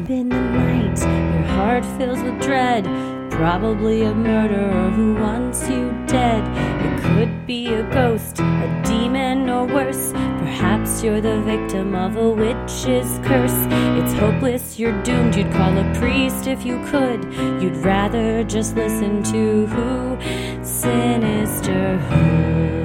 in the night, your heart fills with dread. Probably a murderer who wants you dead. It could be a ghost, a demon, or worse. Perhaps you're the victim of a witch's curse. It's hopeless, you're doomed. You'd call a priest if you could. You'd rather just listen to who? Sinisterhood.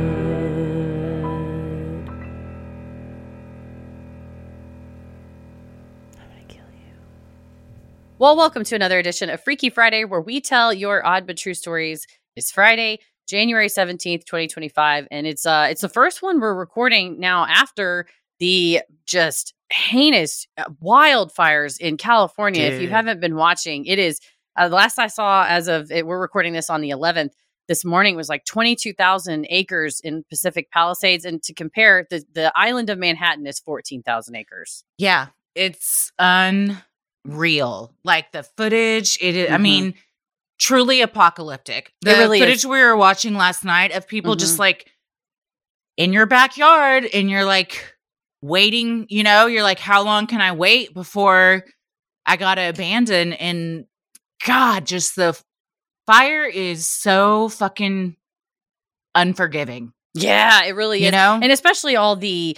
Well, welcome to another edition of Freaky Friday, where we tell your odd but true stories. It's Friday, January 17th, 2025, and it's the first one we're recording now after the just heinous wildfires in California. Dude. If you haven't been watching, it is the last I saw as of it, we're recording this on the 11th. This morning was like 22,000 acres in Pacific Palisades, and to compare, the island of Manhattan is 14,000 acres. Yeah, it's unreal. Like the footage, it is, I mean, truly apocalyptic. The really footage we were watching last night of people just like in your backyard, and you're like waiting, you know, you're like, how long can I wait before I gotta abandon? And God, just the fire is so fucking unforgiving. Yeah, it really is. You know? And especially all the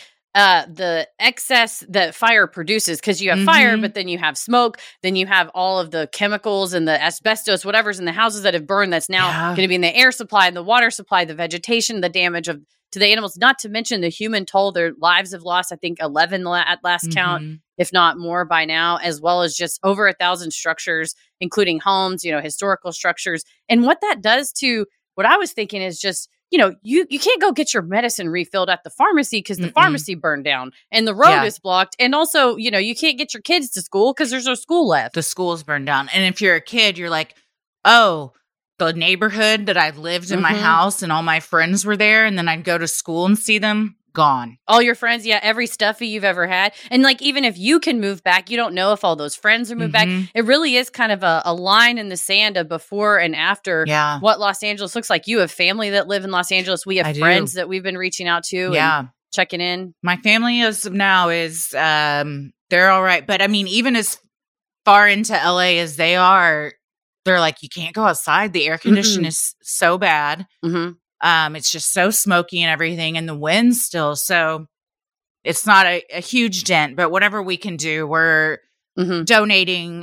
excess that fire produces, because you have fire, but then you have smoke, then you have all of the chemicals and the asbestos, whatever's in the houses that have burned, that's now going to be in the air supply and the water supply, the vegetation, the damage to the animals, not to mention the human toll. Their lives have lost, I think, 11 at last count, if not more by now, as well as just over 1,000 structures, including homes, you know, historical structures. And what that does to what I was thinking is just, you know, you can't go get your medicine refilled at the pharmacy because the pharmacy burned down and the road is blocked. And also, you know, you can't get your kids to school because there's no school left. The school's burned down. And if you're a kid, you're like, oh, the neighborhood that I lived in my house and all my friends were there. And then I'd go to school and see them. Gone. All your friends, every stuffy you've ever had. And like, even if you can move back, you don't know if all those friends are moved back. It really is kind of a line in the sand of before and after what Los Angeles looks like. You have family that live in Los Angeles. We have friends that we've been reaching out to and checking in. My family as of now is, they're all right. But I mean, even as far into LA as they are, they're like, you can't go outside. The air condition is so bad. It's just so smoky and everything, and the wind still. So it's not a huge dent, but whatever we can do, we're donating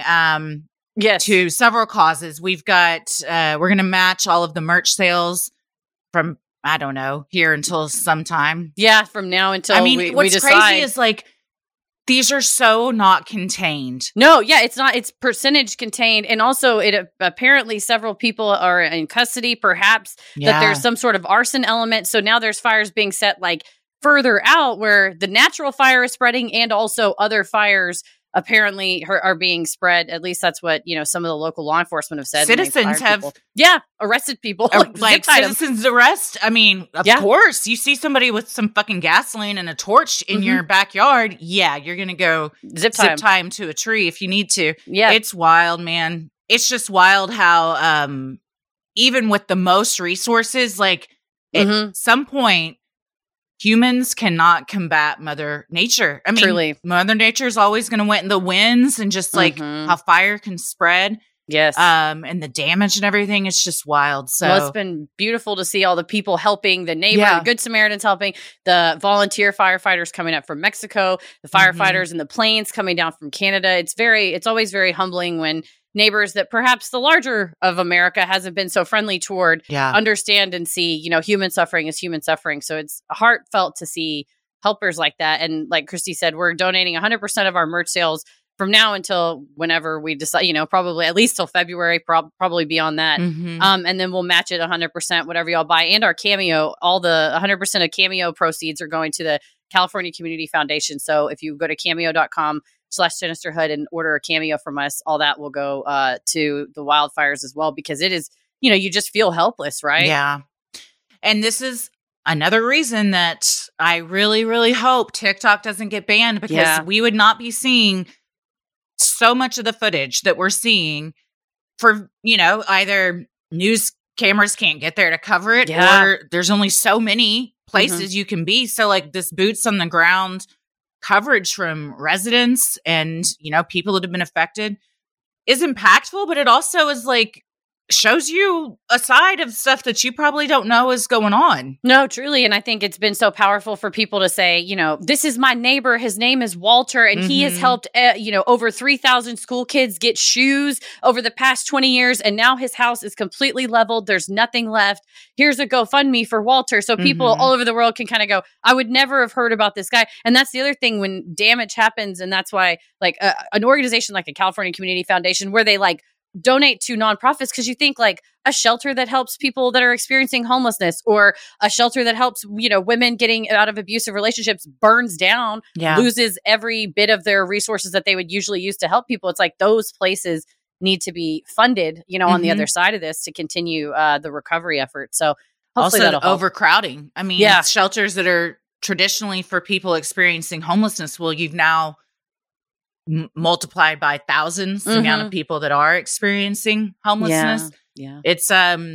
to several causes. We've got, we're going to match all of the merch sales from, I don't know, here until sometime. Yeah, from now until what's crazy is like, these are so not contained. No, it's not. It's percentage contained. And also, it apparently several people are in custody, perhaps that there's some sort of arson element. So now there's fires being set like further out where the natural fire is spreading, and also other fires apparently are being spread. At least that's what, you know, some of the local law enforcement have said. Citizens have arrested people. Like citizens arrest. I mean, of course, you see somebody with some fucking gasoline and a torch in your backyard. Yeah, you're going to go zip tie him to a tree if you need to. Yeah. It's wild, man. It's just wild how even with the most resources, like at some point, humans cannot combat Mother Nature. I mean, truly. Mother Nature is always going to win the winds, and just like how fire can spread. Yes. And the damage and everything, it's just wild. So it's been beautiful to see all the people helping, the neighbor, the Good Samaritans helping, the volunteer firefighters coming up from Mexico, the firefighters in the plains coming down from Canada. It's always very humbling when neighbors that perhaps the larger of America hasn't been so friendly toward understand and see, you know, human suffering is human suffering. So it's heartfelt to see helpers like that. And like Christy said, we're donating 100% of our merch sales from now until whenever we decide, you know, probably at least till February, probably beyond that. And then we'll match it 100%, whatever y'all buy. And our Cameo, all the 100% of Cameo proceeds are going to the California Community Foundation. So if you go to cameo.com/sinisterhood and order a Cameo from us, all that will go to the wildfires as well, because it is, you know, you just feel helpless, right? Yeah. And this is another reason that I really, really hope TikTok doesn't get banned, because we would not be seeing so much of the footage that we're seeing for, you know, either news cameras can't get there to cover it, or there's only so many places you can be. So like this boots on the ground coverage from residents and, people that have been affected is impactful, but it also is like, shows you a side of stuff that you probably don't know is going on. No, truly. And I think it's been so powerful for people to say, this is my neighbor. His name is Walter, and he has helped, over 3,000 school kids get shoes over the past 20 years. And now his house is completely leveled. There's nothing left. Here's a GoFundMe for Walter. So people all over the world can kind of go, I would never have heard about this guy. And that's the other thing when damage happens. And that's why like an organization like a California Community Foundation, where they like donate to nonprofits, because you think like a shelter that helps people that are experiencing homelessness, or a shelter that helps, women getting out of abusive relationships burns down, loses every bit of their resources that they would usually use to help people. It's like those places need to be funded, on the other side of this to continue the recovery effort. So hopefully also overcrowding. I mean, shelters that are traditionally for people experiencing homelessness, well, you've now multiplied by thousands the amount of people that are experiencing homelessness. Yeah. It's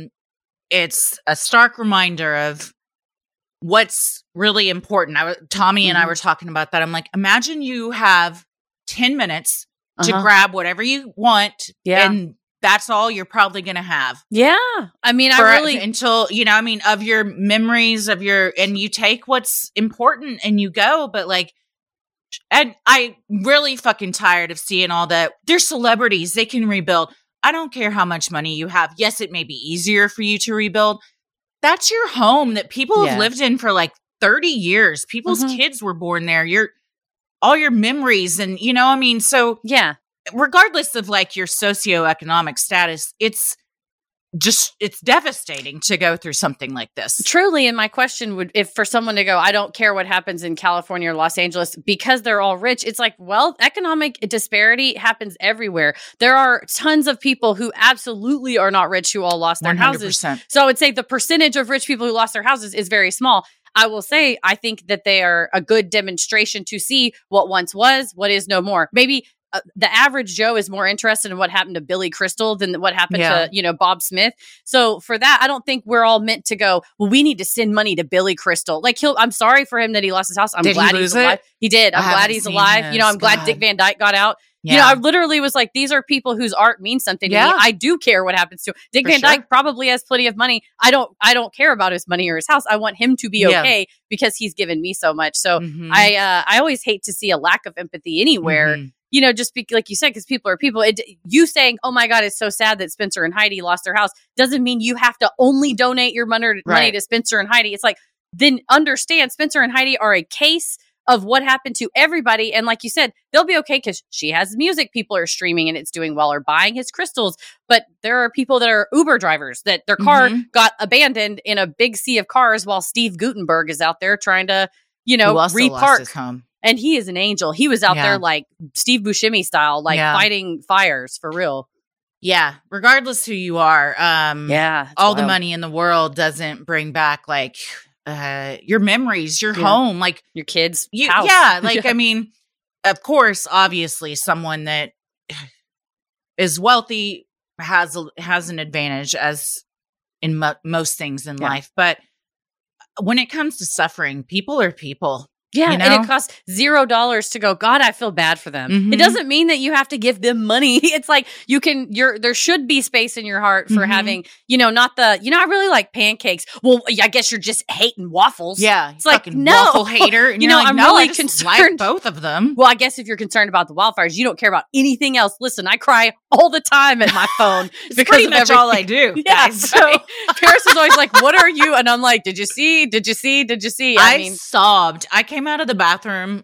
a stark reminder of what's really important. Tommy and I were talking about that. I'm like, imagine you have 10 minutes to grab whatever you want, and that's all you're probably going to have. Yeah. I mean, until, of your memories and you take what's important and you go, but like, and I really fucking tired of seeing all that. They're celebrities. They can rebuild. I don't care how much money you have. Yes, it may be easier for you to rebuild. That's your home that people have lived in for like 30 years. People's kids were born there. All your memories and, so regardless of like your socioeconomic status, it's devastating to go through something like this. Truly. And my question would, if for someone to go, I don't care what happens in California or Los Angeles because they're all rich. It's like, well, economic disparity happens everywhere. There are tons of people who absolutely are not rich who all lost their 100%. Houses. So I would say the percentage of rich people who lost their houses is very small. I will say, I think that they are a good demonstration to see what once was, what is no more. Maybe the average Joe is more interested in what happened to Billy Crystal than what happened to, Bob Smith. So for that, I don't think we're all meant to go, well, we need to send money to Billy Crystal. Like I'm sorry for him that he lost his house. I'm glad he's alive. He did. I'm glad he's alive. I'm glad Dick Van Dyke got out. Yeah. I literally was like, these are people whose art means something to me. I do care what happens to him. Dick Van Dyke probably has plenty of money. I don't care about his money or his house. I want him to be okay because he's given me so much. So I always hate to see a lack of empathy anywhere. Just like you said, because people are people. You saying, oh my God, it's so sad that Spencer and Heidi lost their house doesn't mean you have to only donate your money to Spencer and Heidi. It's like, then understand Spencer and Heidi are a case of what happened to everybody. And like you said, they'll be okay because she has music people are streaming and it's doing well or buying his crystals. But there are people that are Uber drivers that their car got abandoned in a big sea of cars while Steve Guttenberg is out there trying to, repark. Home. And he is an angel. He was out there like Steve Buscemi style, like fighting fires for real. Yeah. Regardless who you are. All the money in the world doesn't bring back like your memories, your home, like your kids' house. Yeah. Like, I mean, of course, obviously someone that is wealthy has an advantage as in most things in life. But when it comes to suffering, people are people. Yeah, and it costs $0 to go, God, I feel bad for them. It doesn't mean that you have to give them money. It's like there should be space in your heart for having, not the, I really like pancakes. Well, I guess you're just hating waffles. Yeah. It's like, no. Waffle hater. And I'm really concerned. Like both of them. Well, I guess if you're concerned about the wildfires, you don't care about anything else. Listen, I cry all the time at my phone. It's pretty much all I do. Yeah. So Paris is always like, what are you? And I'm like, did you see? Did you see? Did you see? I sobbed. I came out of the bathroom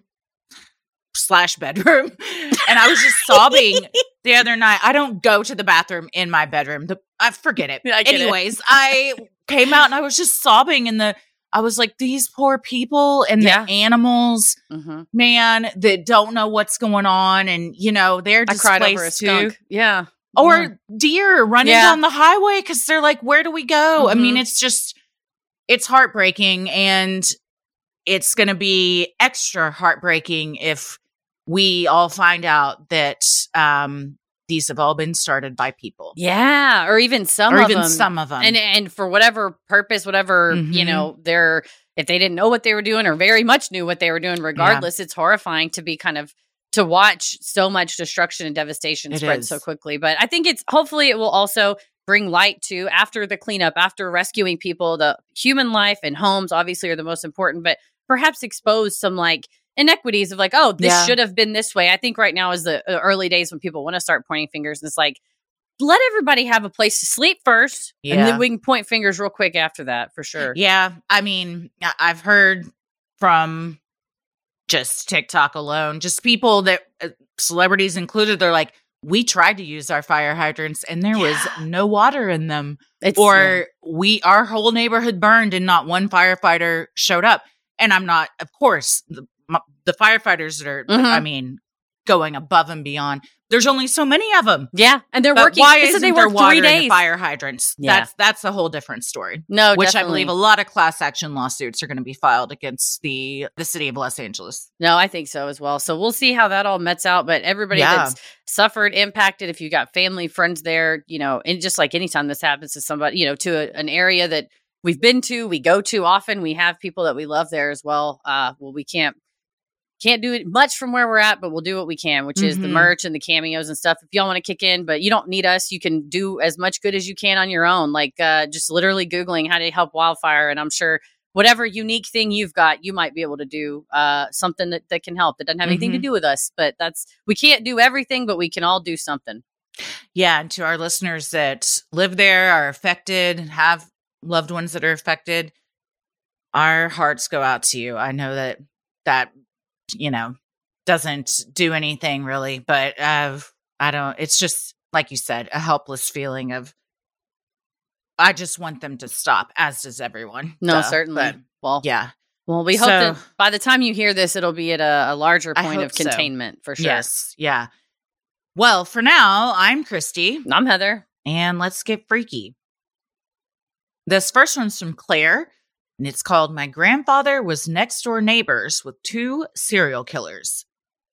/ bedroom and I was just sobbing the other night. I don't go to the bathroom in my bedroom. I forget it. Anyways, I came out and I was just sobbing I was like, these poor people and the animals, man, that don't know what's going on. And, they're displaced I cried over a skunk. Too. Yeah. Or deer running down the highway because they're like, where do we go? I mean, it's heartbreaking. And it's going to be extra heartbreaking if we all find out that these have all been started by people. Yeah, or even some of them. Some of them. And for whatever purpose, whatever, their if they didn't know what they were doing or very much knew what they were doing, regardless, it's horrifying to be to watch so much destruction and devastation spread so quickly. But I think hopefully it will also bring light to, after the cleanup, after rescuing people, the human life and homes obviously are the most important, but perhaps expose some inequities of this should have been this way. I think right now is the early days when people want to start pointing fingers, and it's let everybody have a place to sleep first, and then we can point fingers real quick after that, for sure. Yeah. I mean, I've heard from just TikTok alone, just people that, celebrities included, they're like, we tried to use our fire hydrants and there was no water in them. Our whole neighborhood burned and not one firefighter showed up. And I'm not, of course, the firefighters that are, going above and beyond. There's only so many of them. Yeah. And they're working. Why isn't they there work water 3 days? in the fire hydrants? Yeah. That's a whole different story. No, which definitely. I believe a lot of class action lawsuits are going to be filed against the city of Los Angeles. No, I think so as well. So we'll see how that all mets out. But everybody that's suffered, impacted, if you got family, friends there, and just like anytime this happens to somebody, to an area that we've been to, we go to often, we have people that we love there as well. We can't do it much from where we're at, but we'll do what we can, which is the merch and the cameos and stuff. If y'all want to kick in, but you don't need us, you can do as much good as you can on your own. Just literally Googling how to help wildfire. And I'm sure whatever unique thing you've got, you might be able to do something that can help. That doesn't have anything to do with us, but we can't do everything, but we can all do something. Yeah. And to our listeners that live there, are affected, and have loved ones that are affected, our hearts go out to you. I know that doesn't do anything really, but it's just, like you said, a helpless feeling of, I just want them to stop, as does everyone. No, certainly. Well, yeah. Well, we hope that by the time you hear this, it'll be at a larger point of containment for sure. Yes. Yeah. Well, for now, I'm Christy. I'm Heather. And let's get freaky. This first one's from Claire. And it's called My Grandfather Was Next Door Neighbors with 2 Serial Killers.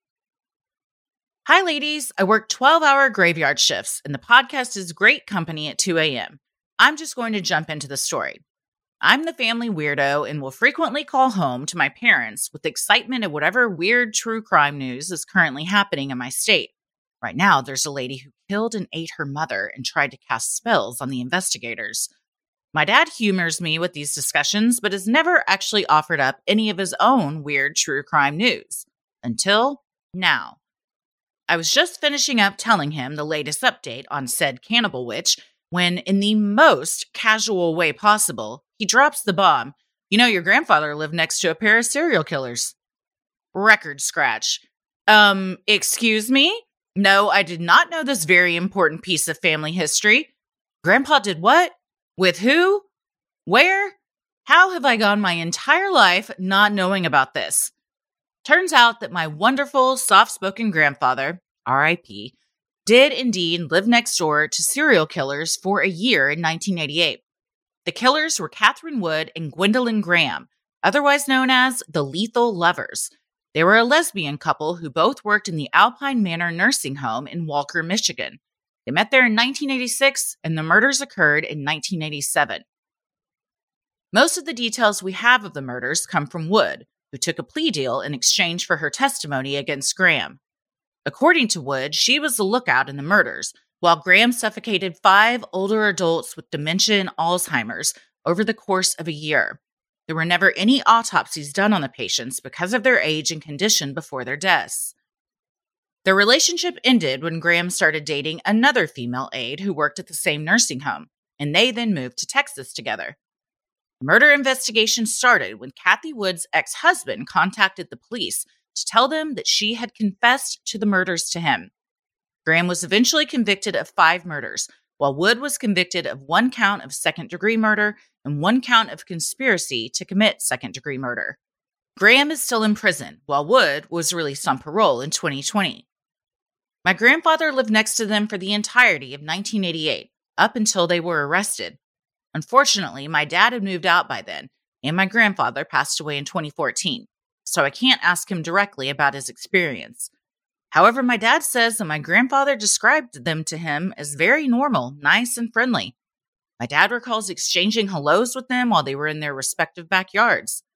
Hi, ladies. I work 12-hour graveyard shifts, and the podcast is great company at 2 a.m. I'm just going to jump into the story. I'm the family weirdo and will frequently call home to my parents with excitement at whatever weird true crime news is currently happening in my state. Right now, there's a lady who killed and ate her mother and tried to cast spells on the investigators. My dad humors me with these discussions, but has never actually offered up any of his own weird true crime news. Until now. I was just finishing up telling him the latest update on said cannibal witch when, in the most casual way possible, he drops the bomb. Your grandfather lived next to a pair of serial killers. Record scratch. Excuse me? No, I did not know this very important piece of family history. Grandpa did what? With who? Where? How have I gone my entire life not knowing about this? Turns out that my wonderful, soft-spoken grandfather, R.I.P., did indeed live next door to serial killers for a year in 1988. The killers were Catherine Wood and Gwendolyn Graham, otherwise known as the Lethal Lovers. They were a lesbian couple who both worked in the Alpine Manor nursing home in Walker, Michigan. They met there in 1986, and the murders occurred in 1987. Most of the details we have of the murders come from Wood, who took a plea deal in exchange for her testimony against Graham. According to Wood, she was the lookout in the murders, while Graham suffocated 5 older adults with dementia and Alzheimer's over the course of a year. There were never any autopsies done on the patients because of their age and condition before their deaths. Their relationship ended when Graham started dating another female aide who worked at the same nursing home, and they then moved to Texas together. The murder investigation started when Kathy Wood's ex-husband contacted the police to tell them that she had confessed to the murders to him. Graham was eventually convicted of 5 murders, while Wood was convicted of 1 count of second-degree murder and 1 count of conspiracy to commit second-degree murder. Graham is still in prison, while Wood was released on parole in 2020. My grandfather lived next to them for the entirety of 1988, up until they were arrested. Unfortunately, my dad had moved out by then, and my grandfather passed away in 2014, so I can't ask him directly about his experience. However, my dad says that my grandfather described them to him as very normal, nice, and friendly. My dad recalls exchanging hellos with them while they were in their respective backyards.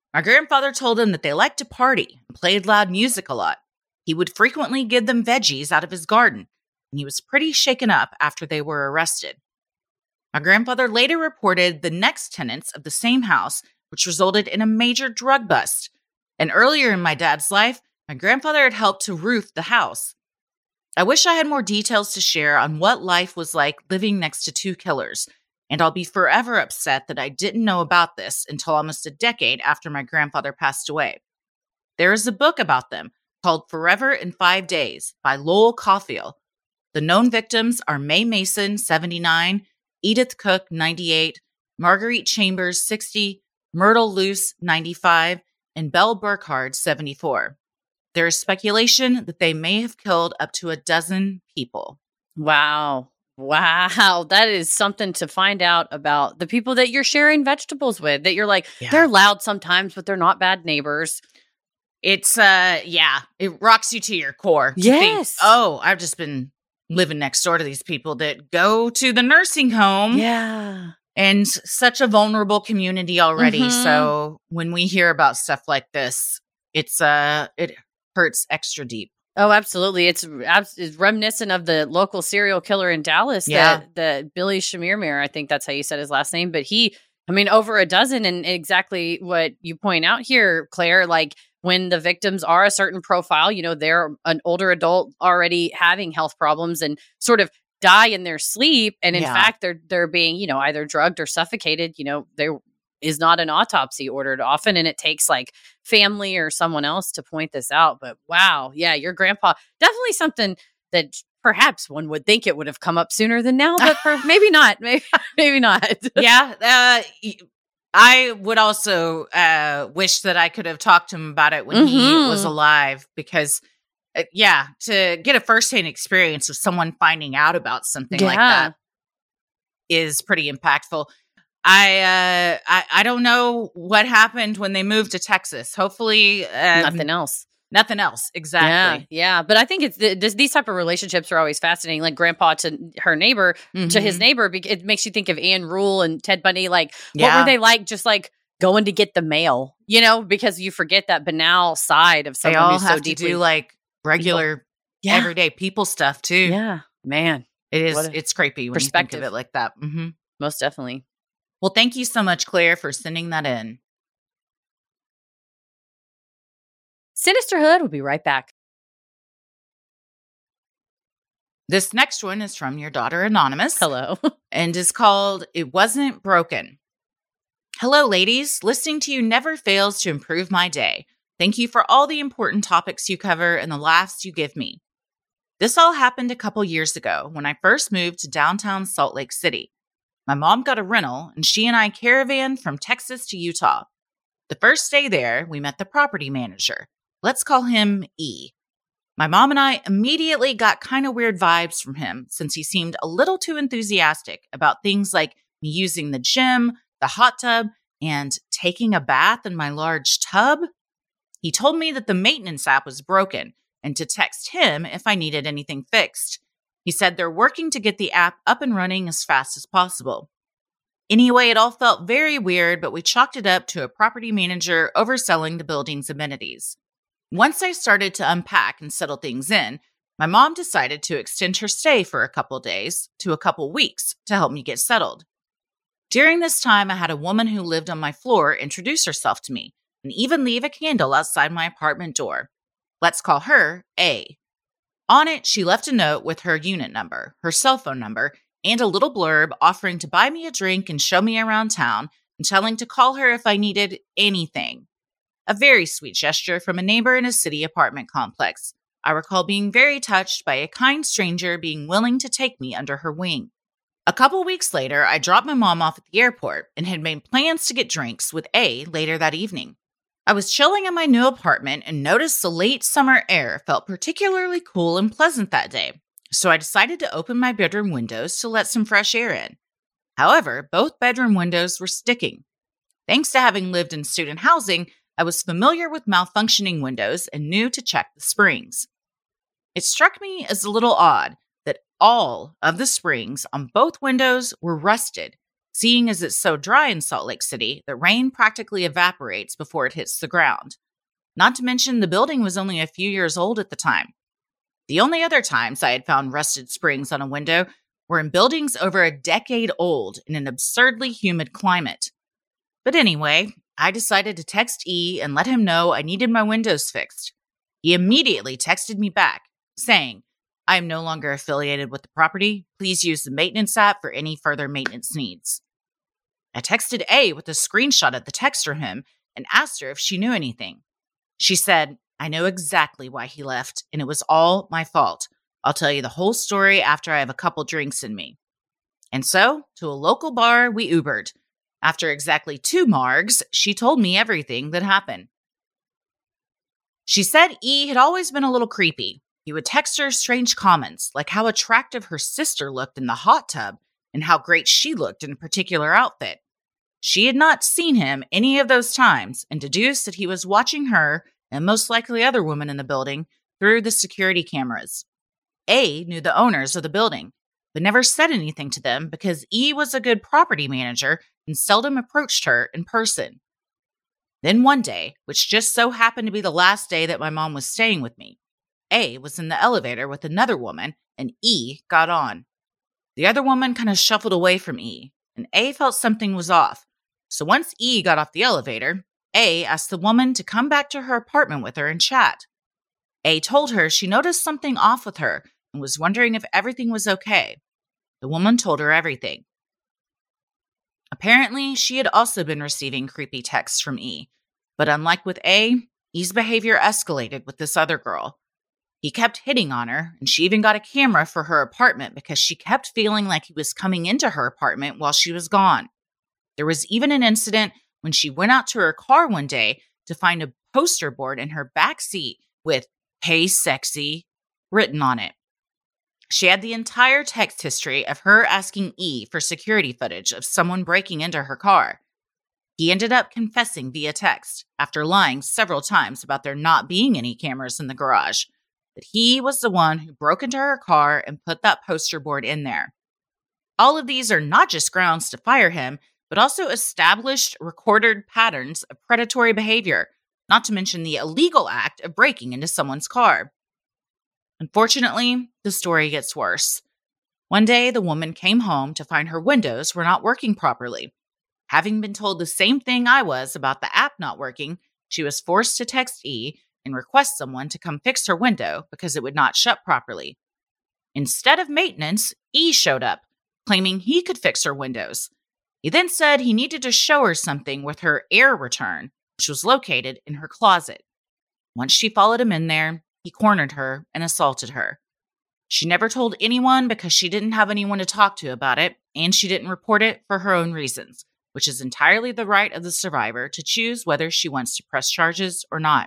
My grandfather told them that they liked to party and played loud music a lot. He would frequently give them veggies out of his garden, and he was pretty shaken up after they were arrested. My grandfather later reported the next tenants of the same house, which resulted in a major drug bust. And earlier in my dad's life, my grandfather had helped to roof the house. I wish I had more details to share on what life was like living next to two killers, and I'll be forever upset that I didn't know about this until almost a decade after my grandfather passed away. There is a book about them called Forever in 5 Days by Lowell Caulfield. The known victims are Mae Mason, 79, Edith Cook, 98, Marguerite Chambers, 60, Myrtle Luce, 95, and Belle Burkhard, 74. There is speculation that they may have killed up to 12 people. Wow. That is something to find out about the people that you're sharing vegetables with, that you're like, they're loud sometimes, but they're not bad neighbors. It's, it rocks you to your core. To think, I've just been living next door to these people that go to the nursing home. Yeah. And such a vulnerable community already. Mm-hmm. So when we hear about stuff like this, it hurts extra deep. Oh, absolutely. It's reminiscent of the local serial killer in Dallas, the Billy Shamir, I think that's how you said his last name. But over a dozen, and exactly what you point out here, Claire, like when the victims are a certain profile, they're an older adult already having health problems and sort of die in their sleep. And in fact, they're being, either drugged or suffocated. There is not an autopsy ordered often, and it takes like family or someone else to point this out. But wow, yeah, your grandpa, definitely something that perhaps one would think it would have come up sooner than now, but maybe not. Maybe not. Yeah. I would also wish that I could have talked to him about it when he was alive, because to get a firsthand experience of someone finding out about something like that is pretty impactful. I don't know what happened when they moved to Texas. Hopefully, nothing else. Nothing else. Exactly. Yeah. But I think it's these type of relationships are always fascinating. Like grandpa to her neighbor, to his neighbor. It makes you think of Anne Rule and Ted Bundy. Like, what were they like? Just like going to get the mail, because you forget that banal side of someone who's so deeply. They all have to do like regular, everyday people stuff too. Yeah, man. It is. It's creepy when you think of it like that. Mm-hmm. Most definitely. Well, thank you so much, Claire, for sending that in. Sinisterhood will be right back. This next one is from your daughter, Anonymous. Hello. And is called It Wasn't Broken. Hello, ladies. Listening to you never fails to improve my day. Thank you for all the important topics you cover and the laughs you give me. This all happened a couple years ago when I first moved to downtown Salt Lake City. My mom got a rental, and she and I caravanned from Texas to Utah. The first day there, we met the property manager. Let's call him E. My mom and I immediately got kind of weird vibes from him, since he seemed a little too enthusiastic about things like me using the gym, the hot tub, and taking a bath in my large tub. He told me that the maintenance app was broken and to text him if I needed anything fixed. He said they're working to get the app up and running as fast as possible. Anyway, it all felt very weird, but we chalked it up to a property manager overselling the building's amenities. Once I started to unpack and settle things in, my mom decided to extend her stay for a couple days to a couple weeks to help me get settled. During this time, I had a woman who lived on my floor introduce herself to me and even leave a candle outside my apartment door. Let's call her A. On it, she left a note with her unit number, her cell phone number, and a little blurb offering to buy me a drink and show me around town and telling to call her if I needed anything. A very sweet gesture from a neighbor in a city apartment complex. I recall being very touched by a kind stranger being willing to take me under her wing. A couple weeks later, I dropped my mom off at the airport and had made plans to get drinks with A later that evening. I was chilling in my new apartment and noticed the late summer air felt particularly cool and pleasant that day, so I decided to open my bedroom windows to let some fresh air in. However, both bedroom windows were sticking. Thanks to having lived in student housing, I was familiar with malfunctioning windows and knew to check the springs. It struck me as a little odd that all of the springs on both windows were rusted, seeing as it's so dry in Salt Lake City that rain practically evaporates before it hits the ground. Not to mention the building was only a few years old at the time. The only other times I had found rusted springs on a window were in buildings over a decade old in an absurdly humid climate. But anyway, I decided to text E and let him know I needed my windows fixed. He immediately texted me back, saying, "I am no longer affiliated with the property. Please use the maintenance app for any further maintenance needs." I texted A with a screenshot of the text from him and asked her if she knew anything. She said, "I know exactly why he left, and it was all my fault. I'll tell you the whole story after I have a couple drinks in me." And so, to a local bar, we Ubered. After exactly 2 margs, she told me everything that happened. She said E had always been a little creepy. He would text her strange comments, like how attractive her sister looked in the hot tub and how great she looked in a particular outfit. She had not seen him any of those times and deduced that he was watching her and most likely other women in the building through the security cameras. A knew the owners of the building, but never said anything to them because E was a good property manager and seldom approached her in person. Then one day, which just so happened to be the last day that my mom was staying with me, A was in the elevator with another woman and E got on. The other woman kind of shuffled away from E, and A felt something was off. So once E got off the elevator, A asked the woman to come back to her apartment with her and chat. A told her she noticed something off with her and was wondering if everything was okay. The woman told her everything. Apparently, she had also been receiving creepy texts from E, but unlike with A, E's behavior escalated with this other girl. He kept hitting on her, and she even got a camera for her apartment because she kept feeling like he was coming into her apartment while she was gone. There was even an incident when she went out to her car one day to find a poster board in her back seat with "Hey Sexy" written on it. She had the entire text history of her asking E for security footage of someone breaking into her car. He ended up confessing via text, after lying several times about there not being any cameras in the garage, that he was the one who broke into her car and put that poster board in there. All of these are not just grounds to fire him, but also established, recorded patterns of predatory behavior, not to mention the illegal act of breaking into someone's car. Unfortunately, the story gets worse. One day, the woman came home to find her windows were not working properly. Having been told the same thing I was about the app not working, she was forced to text E and request someone to come fix her window because it would not shut properly. Instead of maintenance, E showed up, claiming he could fix her windows. He then said he needed to show her something with her air return, which was located in her closet. Once she followed him in there, he cornered her and assaulted her. She never told anyone because she didn't have anyone to talk to about it, and she didn't report it for her own reasons, which is entirely the right of the survivor to choose whether she wants to press charges or not.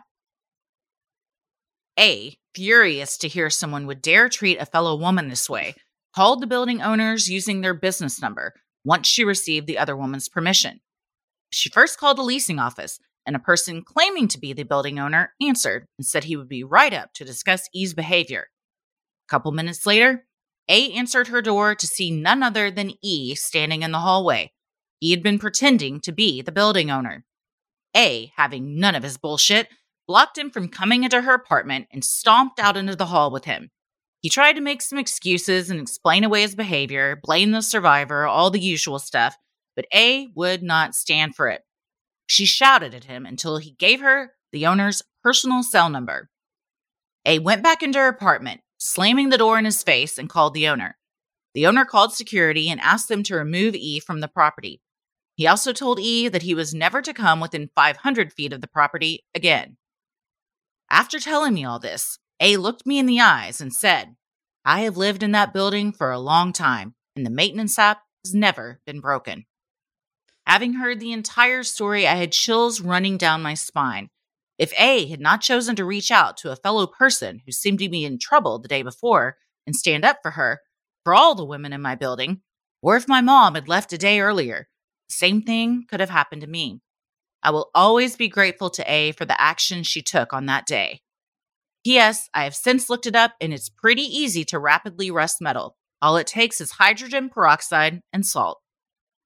A, furious to hear someone would dare treat a fellow woman this way, called the building owners using their business number once she received the other woman's permission. She first called the leasing office, and a person claiming to be the building owner answered and said he would be right up to discuss E's behavior. A couple minutes later, A answered her door to see none other than E standing in the hallway. He had been pretending to be the building owner. A, having none of his bullshit, blocked him from coming into her apartment and stomped out into the hall with him. He tried to make some excuses and explain away his behavior, blame the survivor, all the usual stuff, but A would not stand for it. She shouted at him until he gave her the owner's personal cell number. A went back into her apartment, slamming the door in his face, and called the owner. The owner called security and asked them to remove E from the property. He also told E that he was never to come within 500 feet of the property again. After telling me all this, A looked me in the eyes and said, "I have lived in that building for a long time, and the maintenance app has never been broken." Having heard the entire story, I had chills running down my spine. If A had not chosen to reach out to a fellow person who seemed to be in trouble the day before and stand up for her, for all the women in my building, or if my mom had left a day earlier, the same thing could have happened to me. I will always be grateful to A for the action she took on that day. P.S. I have since looked it up, and it's pretty easy to rapidly rust metal. All it takes is hydrogen peroxide and salt.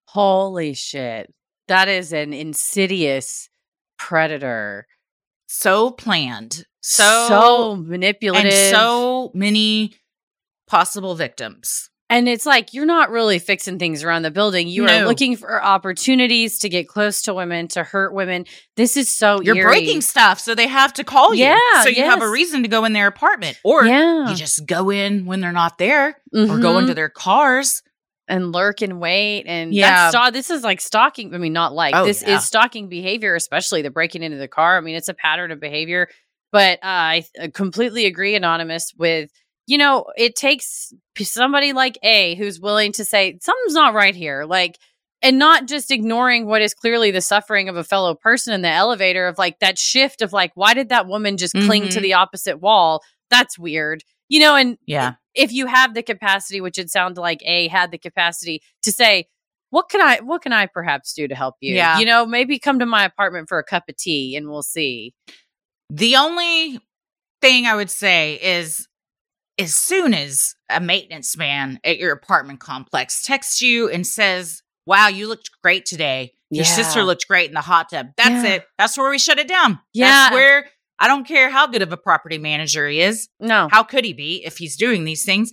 Holy shit. That is an insidious predator. So planned. So manipulative. And so many possible victims. And it's like, you're not really fixing things around the building. You are looking for opportunities to get close to women, to hurt women. This is so You're eerie. Breaking stuff, so they have to call you. Yeah, so you have a reason to go in their apartment. Or you just go in when they're not there or go into their cars. And lurk and wait. And this is like stalking. I mean, not like. This is stalking behavior, especially the breaking into the car. I mean, it's a pattern of behavior. But I completely agree, Anonymous, with, it takes somebody like A who's willing to say, something's not right here. Like, and not just ignoring what is clearly the suffering of a fellow person in the elevator, of like that shift of like, why did that woman just cling to the opposite wall? That's weird. And if you have the capacity, which it sounded like A had the capacity to say, what can I perhaps do to help you? Yeah. Maybe come to my apartment for a cup of tea and we'll see. The only thing I would say is, as soon as a maintenance man at your apartment complex texts you and says, wow, you looked great today. Your sister looked great in the hot tub. That's it. That's where we shut it down. Yeah. That's where, I don't care how good of a property manager he is. No. How could he be if he's doing these things?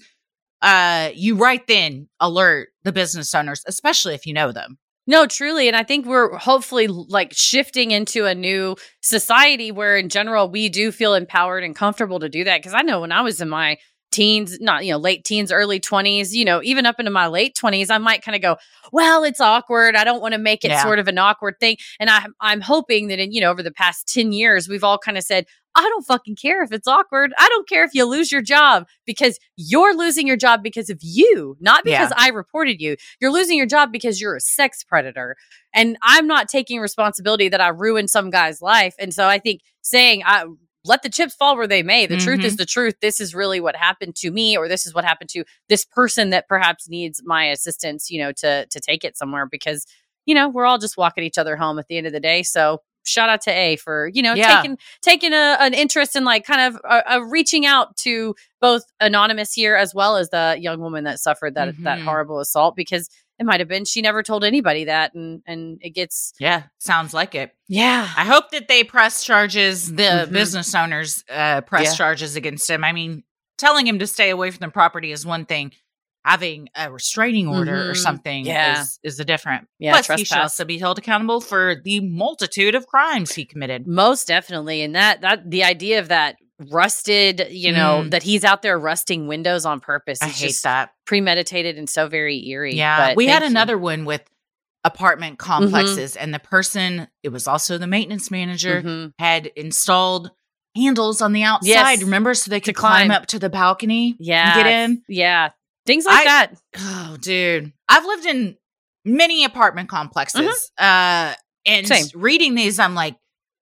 You right then alert the business owners, especially if you know them. No, truly. And I think we're hopefully like shifting into a new society where in general, we do feel empowered and comfortable to do that. Because I know when I was in my teens, not, late teens, early 20s, even up into my late 20s, I might kind of go, well, it's awkward. I don't want to make it sort of an awkward thing. And I'm hoping that in, over the past 10 years, we've all kind of said, I don't fucking care if it's awkward. I don't care if you lose your job, because you're losing your job because of you, not because I reported you. You're losing your job because you're a sex predator. And I'm not taking responsibility that I ruined some guy's life. And so I think saying, let the chips fall where they may. The truth is the truth. This is really what happened to me, or this is what happened to this person that perhaps needs my assistance, to take it somewhere, because, we're all just walking each other home at the end of the day. So shout out to A for, taking an interest in like kind of reaching out to both Anonymous here, as well as the young woman that suffered that horrible assault, because it might have been she never told anybody that, and it gets sounds like it. I hope that they press charges, the business owners press charges against him. I mean, telling him to stay away from the property is one thing. Having a restraining order or something is a different. Plus, he should also be held accountable for the multitude of crimes he committed. Most definitely. And that the idea of that rusted, that he's out there rusting windows on purpose. I hate that. Premeditated and so very eerie. Yeah. We had another one with apartment complexes, and the person, it was also the maintenance manager, had installed handles on the outside, remember? So they could climb up to the balcony and get in. Yeah. Things like that. Oh, dude. I've lived in many apartment complexes. And reading these, I'm like,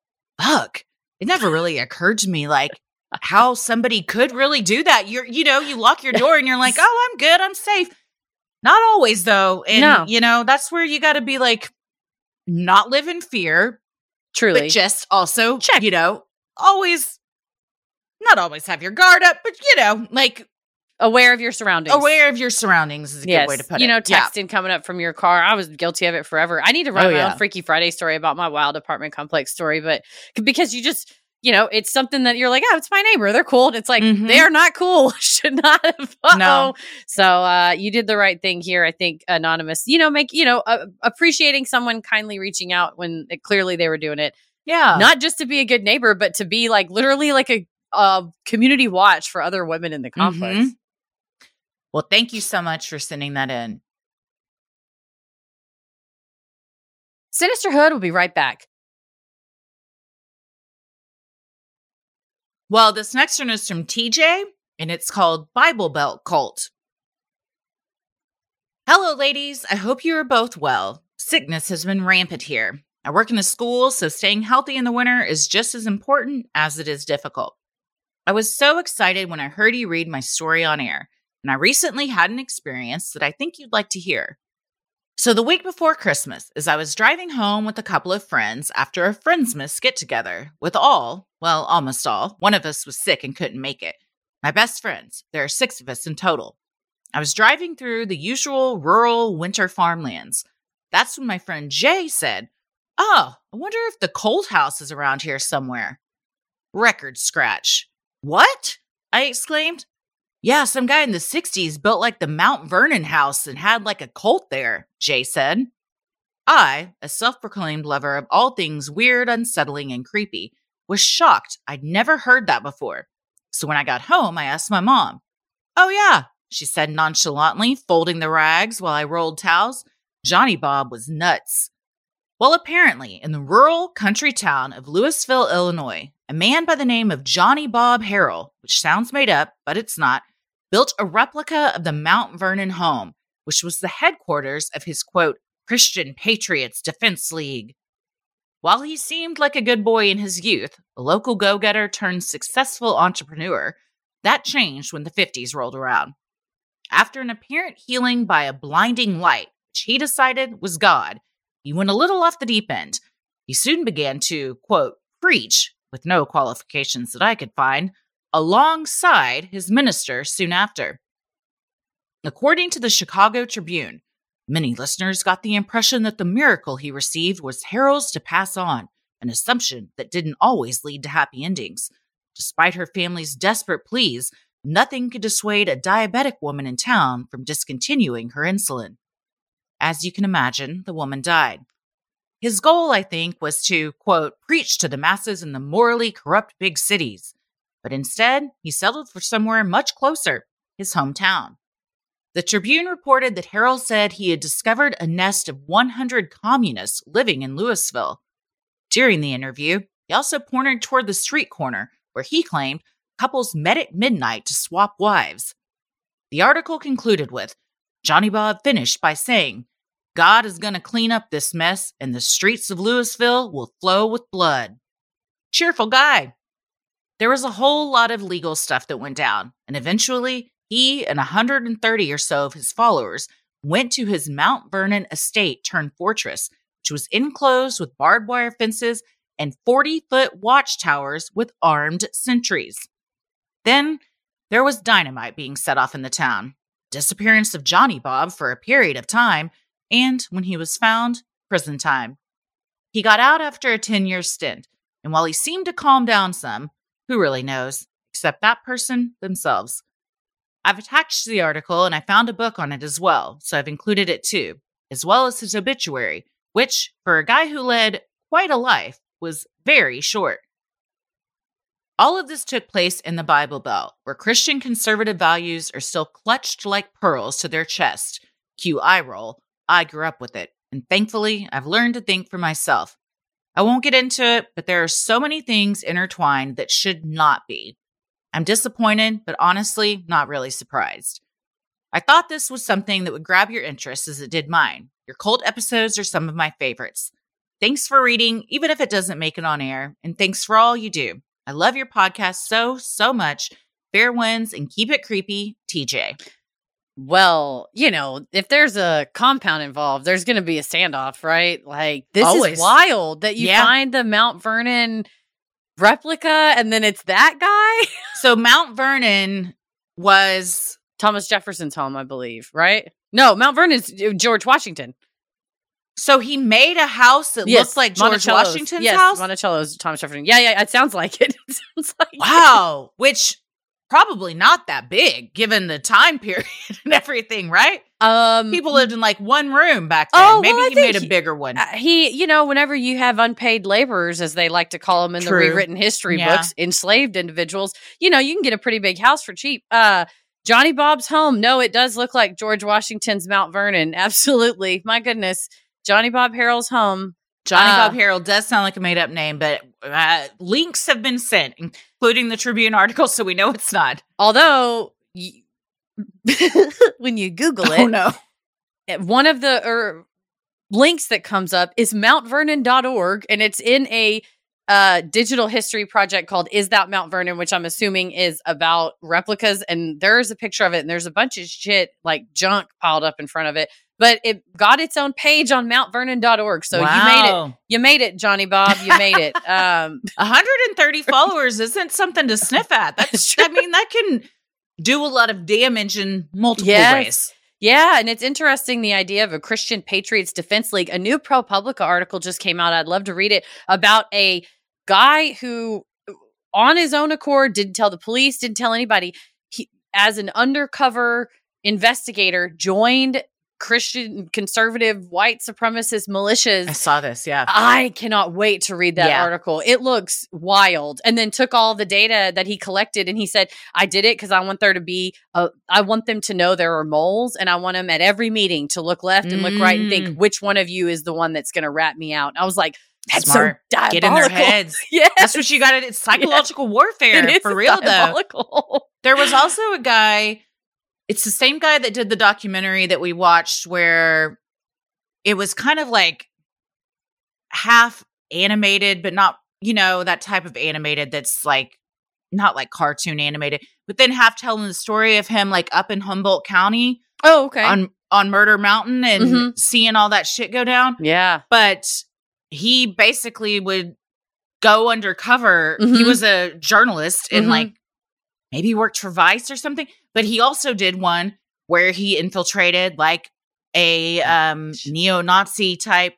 fuck. It never really occurred to me, like, how somebody could really do that. You lock your door and you're like, oh, I'm good. I'm safe. Not always, though. And, that's where you got to be like, not live in fear. Truly. But just also, always, not always have your guard up, but, like, aware of your surroundings. Aware of your surroundings is a good way to put it. Texting coming up from your car. I was guilty of it forever. I need to write my own Freaky Friday story about my wild apartment complex story, but because you just, it's something that you're like, oh, it's my neighbor. They're cool. And it's like, they are not cool. Should not have. No. So you did the right thing here. I think Anonymous, appreciating someone kindly reaching out when clearly they were doing it. Yeah. Not just to be a good neighbor, but to be like literally like a community watch for other women in the complex. Well, thank you so much for sending that in. Sinisterhood will be right back. Well, this next one is from TJ, and it's called Bible Belt Cult. Hello, ladies. I hope you are both well. Sickness has been rampant here. I work in a school, so staying healthy in the winter is just as important as it is difficult. I was so excited when I heard you read my story on air. And I recently had an experience that I think you'd like to hear. So the week before Christmas, as I was driving home with a couple of friends after a Friendsmas get-together with almost all, one of us was sick and couldn't make it. My best friends, there are 6 of us in total. I was driving through the usual rural winter farmlands. That's when my friend Jay said, "Oh, I wonder if the Colt house is around here somewhere." Record scratch. "What?" I exclaimed. "Yeah, some guy in the 60s built like the Mount Vernon house and had like a cult there," Jay said. I, a self-proclaimed lover of all things weird, unsettling, and creepy, was shocked I'd never heard that before. So when I got home, I asked my mom. "Oh yeah," she said nonchalantly, folding the rags while I rolled towels. Johnny Bob was nuts. Well, apparently, in the rural country town of Louisville, Illinois, a man by the name of Johnny Bob Harrell, which sounds made up, but it's not, built a replica of the Mount Vernon home, which was the headquarters of his, quote, Christian Patriots Defense League. While he seemed like a good boy in his youth, a local go-getter turned successful entrepreneur, that changed when the 50s rolled around. After an apparent healing by a blinding light, which he decided was God, he went a little off the deep end. He soon began to, quote, preach, with no qualifications that I could find, alongside his minister soon after. According to the Chicago Tribune, many listeners got the impression that the miracle he received was Harrell's to pass on, an assumption that didn't always lead to happy endings. Despite her family's desperate pleas, nothing could dissuade a diabetic woman in town from discontinuing her insulin. As you can imagine, the woman died. His goal, I think, was to, quote, preach to the masses in the morally corrupt big cities. But instead, he settled for somewhere much closer, his hometown. The Tribune reported that Harrell said he had discovered a nest of 100 communists living in Louisville. During the interview, he also pointed toward the street corner, where he claimed couples met at midnight to swap wives. The article concluded with, Johnny Bob finished by saying, God is going to clean up this mess, and the streets of Louisville will flow with blood. Cheerful guy. There was a whole lot of legal stuff that went down, and eventually, he and 130 or so of his followers went to his Mount Vernon estate turned fortress, which was enclosed with barbed wire fences and 40-foot watchtowers with armed sentries. Then, there was dynamite being set off in the town, disappearance of Johnny Bob for a period of time, and when he was found, prison time. He got out after a 10-year stint, and while he seemed to calm down some, who really knows, except that person themselves. I've attached the article and I found a book on it as well, so I've included it too, as well as his obituary, which, for a guy who led quite a life, was very short. All of this took place in the Bible Belt, where Christian conservative values are still clutched like pearls to their chest. Cue eye roll. I grew up with it, and thankfully, I've learned to think for myself. I won't get into it, but there are so many things intertwined that should not be. I'm disappointed, but honestly, not really surprised. I thought this was something that would grab your interest as it did mine. Your cult episodes are some of my favorites. Thanks for reading, even if it doesn't make it on air, and thanks for all you do. I love your podcast so much. Fair winds and keep it creepy, TJ. Well, if there's a compound involved, there's going to be a standoff, right? Like, this Always. Is wild that you find the Mount Vernon replica and then it's that guy. So Mount Vernon was Thomas Jefferson's home, I believe, right? No, Mount Vernon is George Washington. So he made a house that looked like George Washington's house? Yes, Monticello's Thomas Jefferson. Yeah, it sounds like it. It sounds like wow, which probably not that big given the time period and everything, right? People lived in like one room back then. Maybe he made a bigger one. Whenever you have unpaid laborers, as they like to call them in the rewritten history books, enslaved individuals, you can get a pretty big house for cheap. Johnny Bob's home. No, it does look like George Washington's Mount Vernon. Absolutely. My goodness. Johnny Bob Harrell's home. Johnny Bob Harrell does sound like a made-up name, but links have been sent, including the Tribune article, so we know it's not. Although, when you Google it, one of the links that comes up is mountvernon.org, and it's in a digital history project called Is That Mount Vernon, which I'm assuming is about replicas, and there's a picture of it, and there's a bunch of shit, like junk piled up in front of it. But it got its own page on mountvernon.org. So you made it, Johnny Bob. You made it. 130 followers isn't something to sniff at. That's true. I mean, that can do a lot of damage in multiple ways. Yeah, and it's interesting, the idea of a Christian Patriots Defense League. A new ProPublica article just came out. I'd love to read it, about a guy who, on his own accord, didn't tell the police, didn't tell anybody. He, as an undercover investigator, joined Christian conservative white supremacist militias. I saw this, yeah. I cannot wait to read that article. It looks wild. And then took all the data that he collected and he said, I did it because I want there to be, I want them to know there are moles, and I want them at every meeting to look left and look right and think, which one of you is the one that's going to rat me out? And I was like, that's smart. So diabolical. Get in their heads. Yes. That's what you got to, it's psychological warfare. It for real diabolical. Though. There was also a guy, it's the same guy that did the documentary that we watched, where it was kind of like half animated, but not, that type of animated that's like, not like cartoon animated, but then half telling the story of him like up in Humboldt County. Oh, okay. On Murder Mountain and seeing all that shit go down. Yeah. But he basically would go undercover. He was a journalist and like maybe worked for Vice or something. But he also did one where he infiltrated like a neo-Nazi type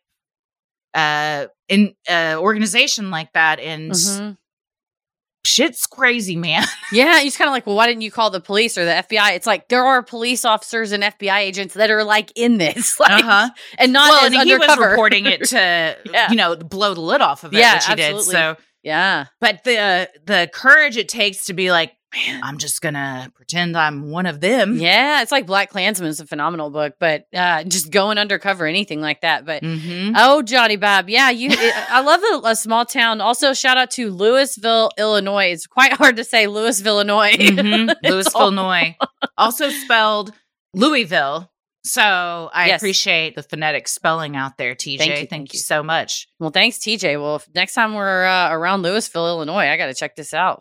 organization like that. And shit's crazy, man. Yeah, he's kind of like, well, why didn't you call the police or the FBI? It's like, there are police officers and FBI agents that are like in this, like, and not as undercover. He was reporting it to, blow the lid off of it, which he did. So yeah, but the courage it takes to be like, man, I'm just gonna pretend I'm one of them. Yeah, it's like Black Klansman is a phenomenal book, but just going undercover, anything like that. But oh, Johnny Bob, yeah, I love a small town. Also, shout out to Louisville, Illinois. It's quite hard to say Louisville, Illinois. Louisville, Illinois, also spelled Louisville. So I appreciate the phonetic spelling out there, TJ. Thank you so much. Well, thanks, TJ. Well, next time we're around Louisville, Illinois, I got to check this out.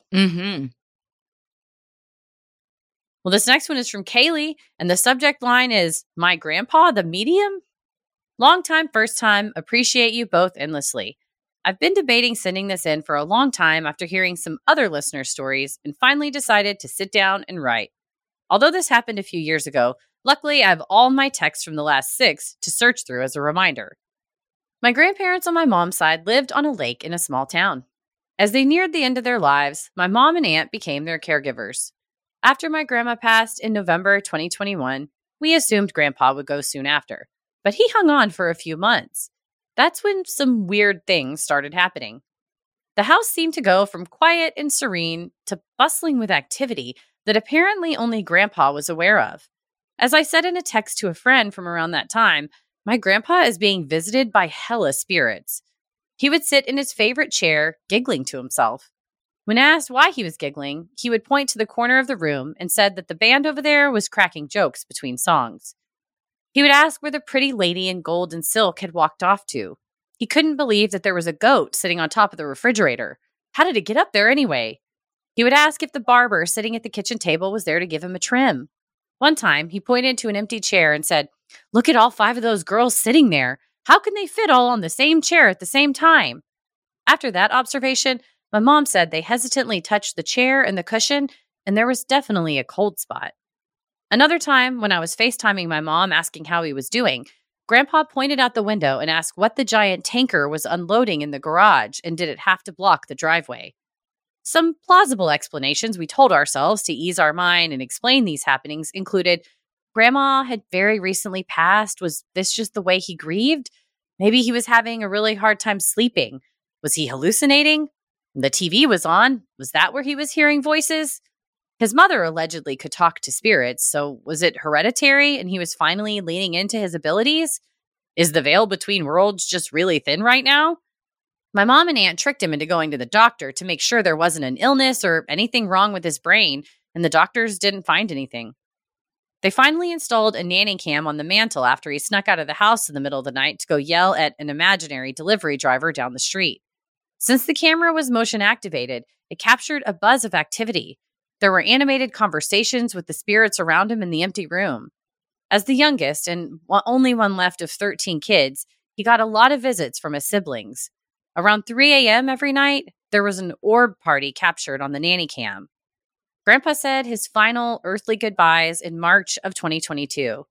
Well, this next one is from Kaylee, and the subject line is, My Grandpa, the Medium? Long time, first time, appreciate you both endlessly. I've been debating sending this in for a long time after hearing some other listener stories and finally decided to sit down and write. Although this happened a few years ago, luckily I have all my texts from the last 6 to search through as a reminder. My grandparents on my mom's side lived on a lake in a small town. As they neared the end of their lives, my mom and aunt became their caregivers. After my grandma passed in November 2021, we assumed Grandpa would go soon after, but he hung on for a few months. That's when some weird things started happening. The house seemed to go from quiet and serene to bustling with activity that apparently only Grandpa was aware of. As I said in a text to a friend from around that time, my grandpa is being visited by hella spirits. He would sit in his favorite chair, giggling to himself. When asked why he was giggling, he would point to the corner of the room and said that the band over there was cracking jokes between songs. He would ask where the pretty lady in gold and silk had walked off to. He couldn't believe that there was a goat sitting on top of the refrigerator. How did it get up there anyway? He would ask if the barber sitting at the kitchen table was there to give him a trim. One time, he pointed to an empty chair and said, "Look at all 5 of those girls sitting there. How can they fit all on the same chair at the same time?" After that observation, my mom said they hesitantly touched the chair and the cushion, and there was definitely a cold spot. Another time, when I was FaceTiming my mom asking how he was doing, Grandpa pointed out the window and asked what the giant tanker was unloading in the garage and did it have to block the driveway. Some plausible explanations we told ourselves to ease our mind and explain these happenings included, Grandma had very recently passed. Was this just the way he grieved? Maybe he was having a really hard time sleeping. Was he hallucinating? The TV was on. Was that where he was hearing voices? His mother allegedly could talk to spirits, so was it hereditary and he was finally leaning into his abilities? Is the veil between worlds just really thin right now? My mom and aunt tricked him into going to the doctor to make sure there wasn't an illness or anything wrong with his brain, and the doctors didn't find anything. They finally installed a nanny cam on the mantle after he snuck out of the house in the middle of the night to go yell at an imaginary delivery driver down the street. Since the camera was motion activated, it captured a buzz of activity. There were animated conversations with the spirits around him in the empty room. As the youngest and only one left of 13 kids, he got a lot of visits from his siblings. Around 3 a.m. every night, there was an orb party captured on the nanny cam. Grandpa said his final earthly goodbyes in March of 2022.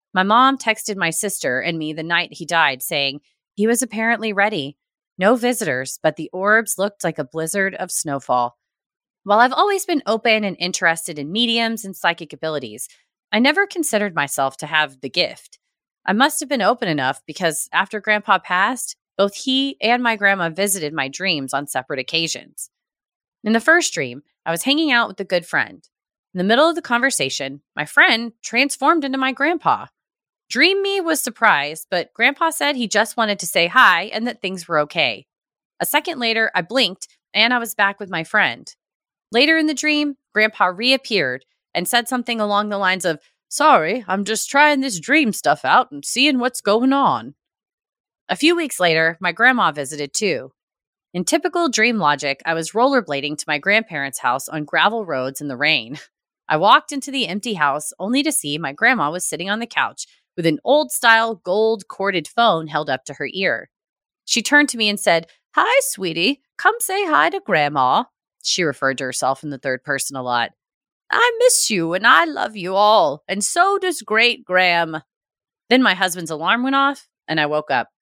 My mom texted my sister and me the night he died saying he was apparently ready. No visitors, but the orbs looked like a blizzard of snowfall. While I've always been open and interested in mediums and psychic abilities, I never considered myself to have the gift. I must have been open enough because after Grandpa passed, both he and my grandma visited my dreams on separate occasions. In the first dream, I was hanging out with a good friend. In the middle of the conversation, my friend transformed into my grandpa. Dream me was surprised, but Grandpa said he just wanted to say hi and that things were okay. A second later, I blinked and I was back with my friend. Later in the dream, Grandpa reappeared and said something along the lines of, "Sorry, I'm just trying this dream stuff out and seeing what's going on." A few weeks later, my grandma visited too. In typical dream logic, I was rollerblading to my grandparents' house on gravel roads in the rain. I walked into the empty house only to see my grandma was sitting on the couch with an old-style gold corded phone held up to her ear. She turned to me and said, "Hi, sweetie. Come say hi to Grandma." She referred to herself in the third person a lot. "I miss you and I love you all, and so does Great Gram." Then my husband's alarm went off and I woke up.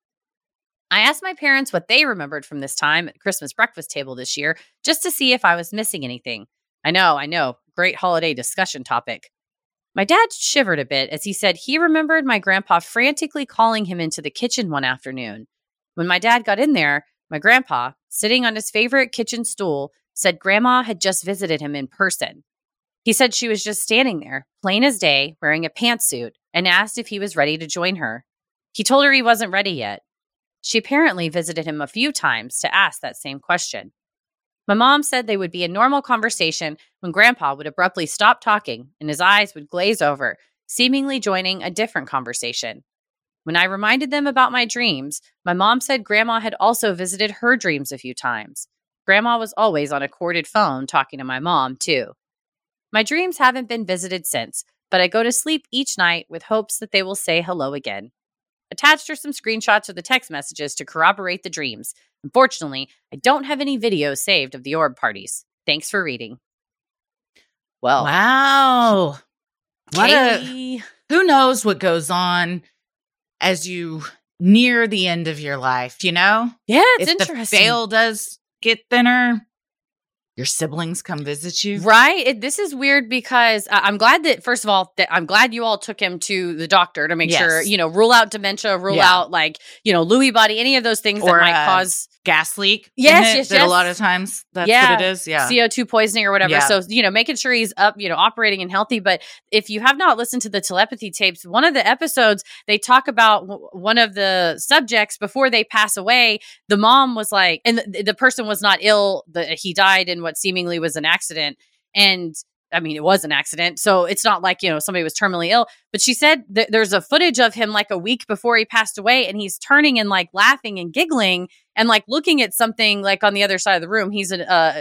I asked my parents what they remembered from this time at the Christmas breakfast table this year just to see if I was missing anything. I know. Great holiday discussion topic. My dad shivered a bit as he said he remembered my grandpa frantically calling him into the kitchen one afternoon. When my dad got in there, my grandpa, sitting on his favorite kitchen stool, said Grandma had just visited him in person. He said she was just standing there, plain as day, wearing a pantsuit, and asked if he was ready to join her. He told her he wasn't ready yet. She apparently visited him a few times to ask that same question. My mom said they would be a normal conversation when Grandpa would abruptly stop talking and his eyes would glaze over, seemingly joining a different conversation. When I reminded them about my dreams, my mom said Grandma had also visited her dreams a few times. Grandma was always on a corded phone talking to my mom, too. My dreams haven't been visited since, but I go to sleep each night with hopes that they will say hello again. Attached are some screenshots of the text messages to corroborate the dreams. Unfortunately, I don't have any videos saved of the orb parties. Thanks for reading. Well. Wow. Who knows what goes on as you near the end of your life, you know? Yeah, it's if interesting. If the veil does get thinner, your siblings come visit you. Right. This is weird because I'm glad that, first of all, that I'm glad you all took him to the doctor to make sure, rule out dementia, rule out Lewy body, any of those things that might cause gas leak. Yes. A lot of times that's what it is. Yeah. CO2 poisoning or whatever. Yeah. So, making sure he's up, operating and healthy. But if you have not listened to the telepathy tapes, one of the episodes, they talk about one of the subjects before they pass away. The mom was like, and the person was not ill. He died in what seemingly was an accident. And I mean, it was an accident. So it's not like, somebody was terminally ill. But she said there's a footage of him like a week before he passed away. And he's turning and like laughing and giggling and like looking at something like on the other side of the room. He's a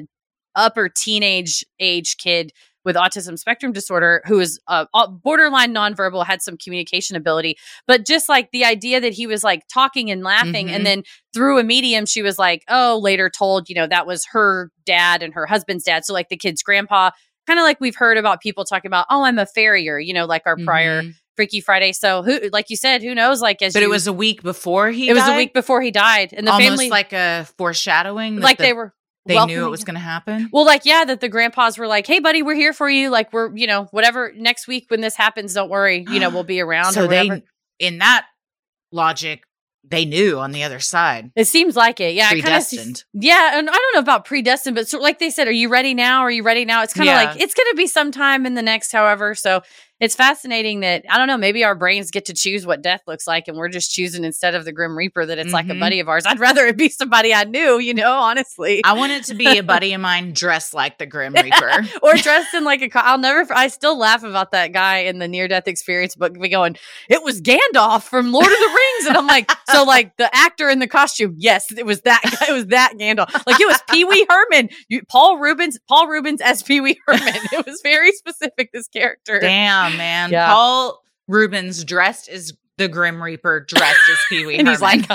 upper teenage age kid with autism spectrum disorder who is borderline nonverbal, had some communication ability. But just like the idea that he was like talking and laughing and then through a medium, she was like, later told, that was her dad and her husband's dad. So like the kid's grandpa, kind of like we've heard about people talking about, I'm a farrier, like our prior Freaky Friday. So who, like you said, who knows? Like, but it was a week before he died? It was a week before he died. And the almost family, like a foreshadowing. Like they knew it was going to happen. Well, that the grandpas were like, "Hey, buddy, we're here for you. Like, we're, whatever next week when this happens, don't worry. We'll be around." So or whatever. In that logic, they knew on the other side. It seems like it. Yeah. Predestined. Yeah. And I don't know about predestined, but so, like they said, are you ready now? Are you ready now? It's kind of like, it's going to be sometime in the next, however. So it's fascinating that, I don't know, maybe our brains get to choose what death looks like. And we're just choosing instead of the Grim Reaper that it's like a buddy of ours. I'd rather it be somebody I knew, honestly. I want it to be a buddy of mine dressed like the Grim Reaper. Or dressed in like I still laugh about that guy in the near-death experience book. We going, it was Gandalf from Lord of the Rings. And I'm like, so like the actor in the costume, yes, it was that guy. It was that Gandalf. Like it was Pee Wee Herman. Paul Rubens as Pee Wee Herman. It was very specific, this character. Damn. Man, yeah. Paul Rubens dressed as the Grim Reaper, dressed as Pee Wee Herman. And he's like,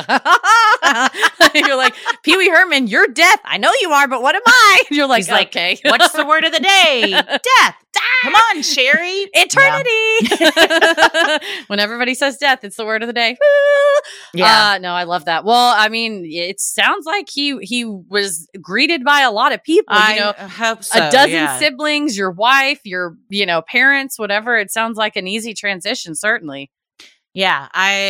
you're like, Pee Wee Herman, you're death. I know you are, but what am I? And you're like, he's okay. What's the word of the day? Death. Come on, Sherry. Eternity. Yeah. When everybody says death, it's the word of the day. Yeah. No, I love that. Well, I mean, it sounds like he was greeted by a lot of people. I hope so. A dozen siblings, your wife, your parents, whatever. It sounds like an easy transition, certainly. Yeah,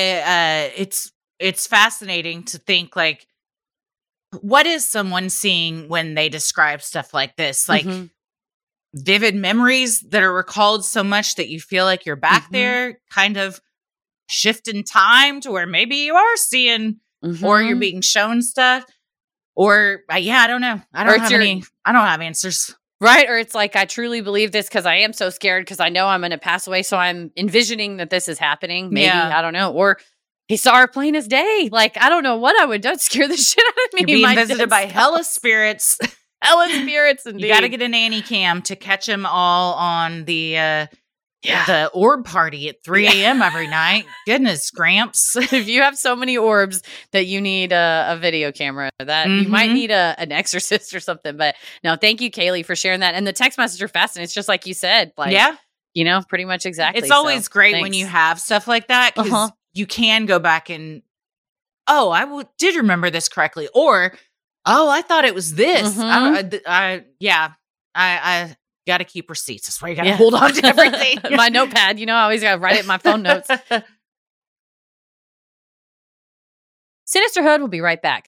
it's fascinating to think, like, what is someone seeing when they describe stuff like this? Like, vivid memories that are recalled so much that you feel like you're back there, kind of shift in time to where maybe you are seeing or you're being shown stuff. Or, I don't know. I don't have answers. Right. Or it's like, I truly believe this because I am so scared because I know I'm going to pass away. So I'm envisioning that this is happening. Maybe, I don't know. Or he saw her plain as day. Like, I don't know what I would do. That'd scare the shit out of me. You're being visited by hella spirits. Hella spirits, indeed. You got to get a nanny cam to catch them all on the orb party at 3 a.m. every night. Goodness, Gramps. If you have so many orbs that you need a video camera, that you might need an exorcist or something. But no, thank you, Kaylee, for sharing that. And the text message are fascinating. It's just like you said. Like, pretty much exactly. It's always great when you have stuff like that because you can go back and, did remember this correctly. Or, I thought it was this. I got to keep receipts. That's why you got to hold on to everything. My notepad, I always got to write it in my phone notes. Sinisterhood will be right back.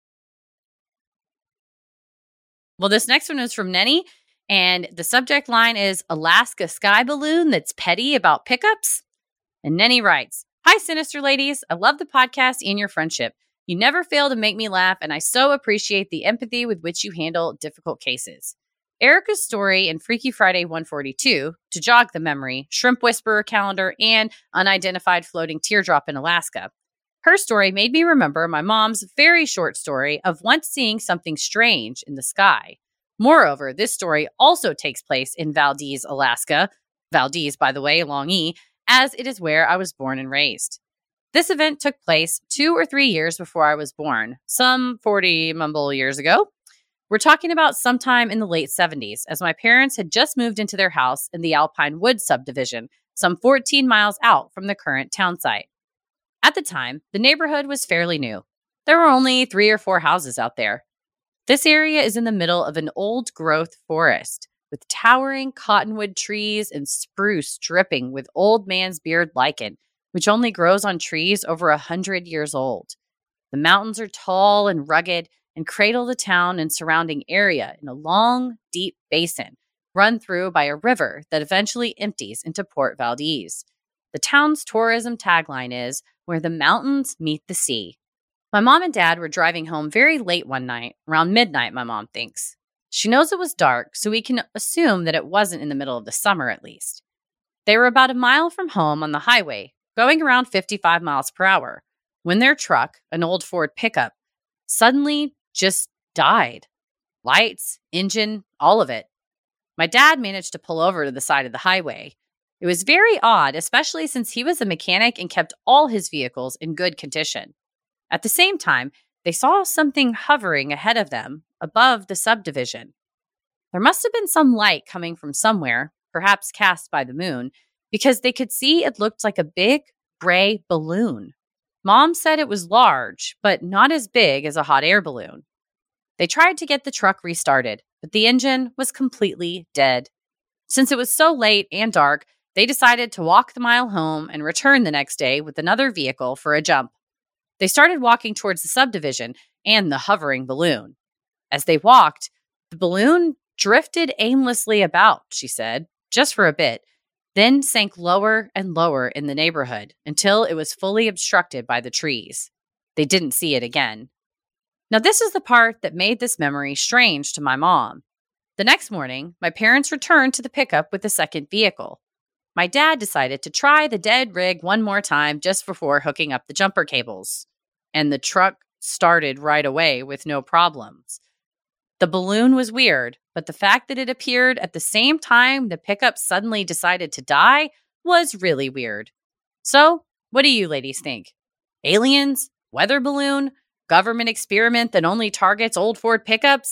Well, this next one is from Nenny, and the subject line is Alaska Sky Balloon that's petty about pickups. And Nenny writes, "Hi, Sinister ladies. I love the podcast and your friendship. You never fail to make me laugh, and I so appreciate the empathy with which you handle difficult cases. Erica's story in Freaky Friday 142, to jog the memory, Shrimp Whisperer calendar, and Unidentified Floating Teardrop in Alaska. Her story made me remember my mom's very short story of once seeing something strange in the sky. Moreover, this story also takes place in Valdez, Alaska. Valdez, by the way, long E, as it is where I was born and raised. This event took place 2 or 3 years before I was born, some 40 mumble years ago. We're talking about sometime in the late 70s, as my parents had just moved into their house in the Alpine Woods subdivision, some 14 miles out from the current town site. At the time, the neighborhood was fairly new. There were only 3 or 4 houses out there. This area is in the middle of an old-growth forest, with towering cottonwood trees and spruce dripping with old man's beard lichen, which only grows on trees over 100 years old. The mountains are tall and rugged, and cradle the town and surrounding area in a long, deep basin run through by a river that eventually empties into Port Valdez. The town's tourism tagline is, "Where the mountains meet the sea." My mom and dad were driving home very late one night, around midnight, my mom thinks. She knows it was dark, so we can assume that it wasn't in the middle of the summer at least. They were about a mile from home on the highway, going around 55 miles per hour, when their truck, an old Ford pickup, suddenly just died. Lights, engine, all of it. My dad managed to pull over to the side of the highway. It was very odd, especially since he was a mechanic and kept all his vehicles in good condition. At the same time, they saw something hovering ahead of them, above the subdivision. There must have been some light coming from somewhere, perhaps cast by the moon, because they could see it looked like a big, gray balloon. Mom said it was large, but not as big as a hot air balloon. They tried to get the truck restarted, but the engine was completely dead. Since it was so late and dark, they decided to walk the mile home and return the next day with another vehicle for a jump. They started walking towards the subdivision and the hovering balloon. As they walked, the balloon drifted aimlessly about, she said, just for a bit, then sank lower and lower in the neighborhood until it was fully obstructed by the trees. They didn't see it again. Now, this is the part that made this memory strange to my mom. The next morning, my parents returned to the pickup with the second vehicle. My dad decided to try the dead rig one more time just before hooking up the jumper cables. And the truck started right away with no problems. The balloon was weird, but the fact that it appeared at the same time the pickup suddenly decided to die was really weird. So, what do you ladies think? Aliens? Weather balloon? Government experiment that only targets old Ford pickups?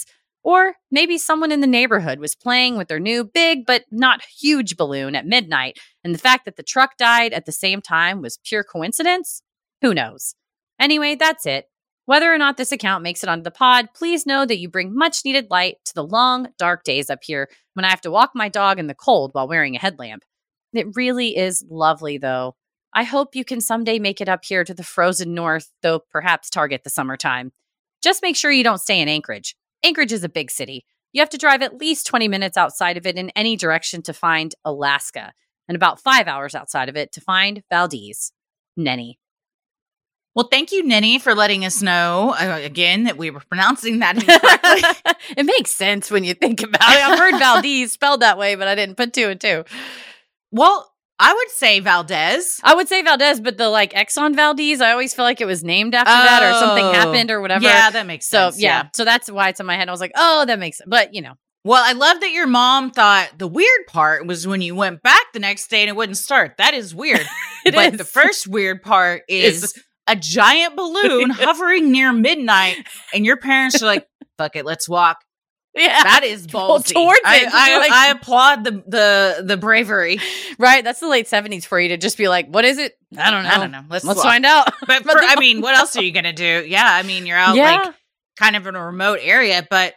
Or maybe someone in the neighborhood was playing with their new big but not huge balloon at midnight, and the fact that the truck died at the same time was pure coincidence? Who knows? Anyway, that's it. Whether or not this account makes it onto the pod, please know that you bring much needed light to the long, dark days up here when I have to walk my dog in the cold while wearing a headlamp. It really is lovely, though. I hope you can someday make it up here to the frozen north, though perhaps target the summertime. Just make sure you don't stay in Anchorage. Anchorage is a big city. You have to drive at least 20 minutes outside of it in any direction to find Alaska, and about 5 hours outside of it to find Valdez. Nenny. Well, thank you, Nenny, for letting us know, again, that we were pronouncing that incorrectly. It makes sense when you think about it. I've heard Valdez spelled that way, but I didn't put two and two. Well, I would say Valdez. I would say Valdez, but the Exxon Valdez, I always feel like it was named after that or something happened or whatever. Yeah, that makes sense. So, yeah. So that's why it's in my head. I was like, oh, that makes sense. But, Well, I love that your mom thought the weird part was when you went back the next day and it wouldn't start. That is weird. But the first weird part is a giant balloon hovering near midnight and your parents are like, fuck it, let's walk. Yeah, that is ballsy. Towards it. I applaud the bravery. Right, that's the late 70s for you to just be like, "What is it? I don't know. Let's find out." But what else are you gonna do? Yeah, I mean, you're out kind of in a remote area, but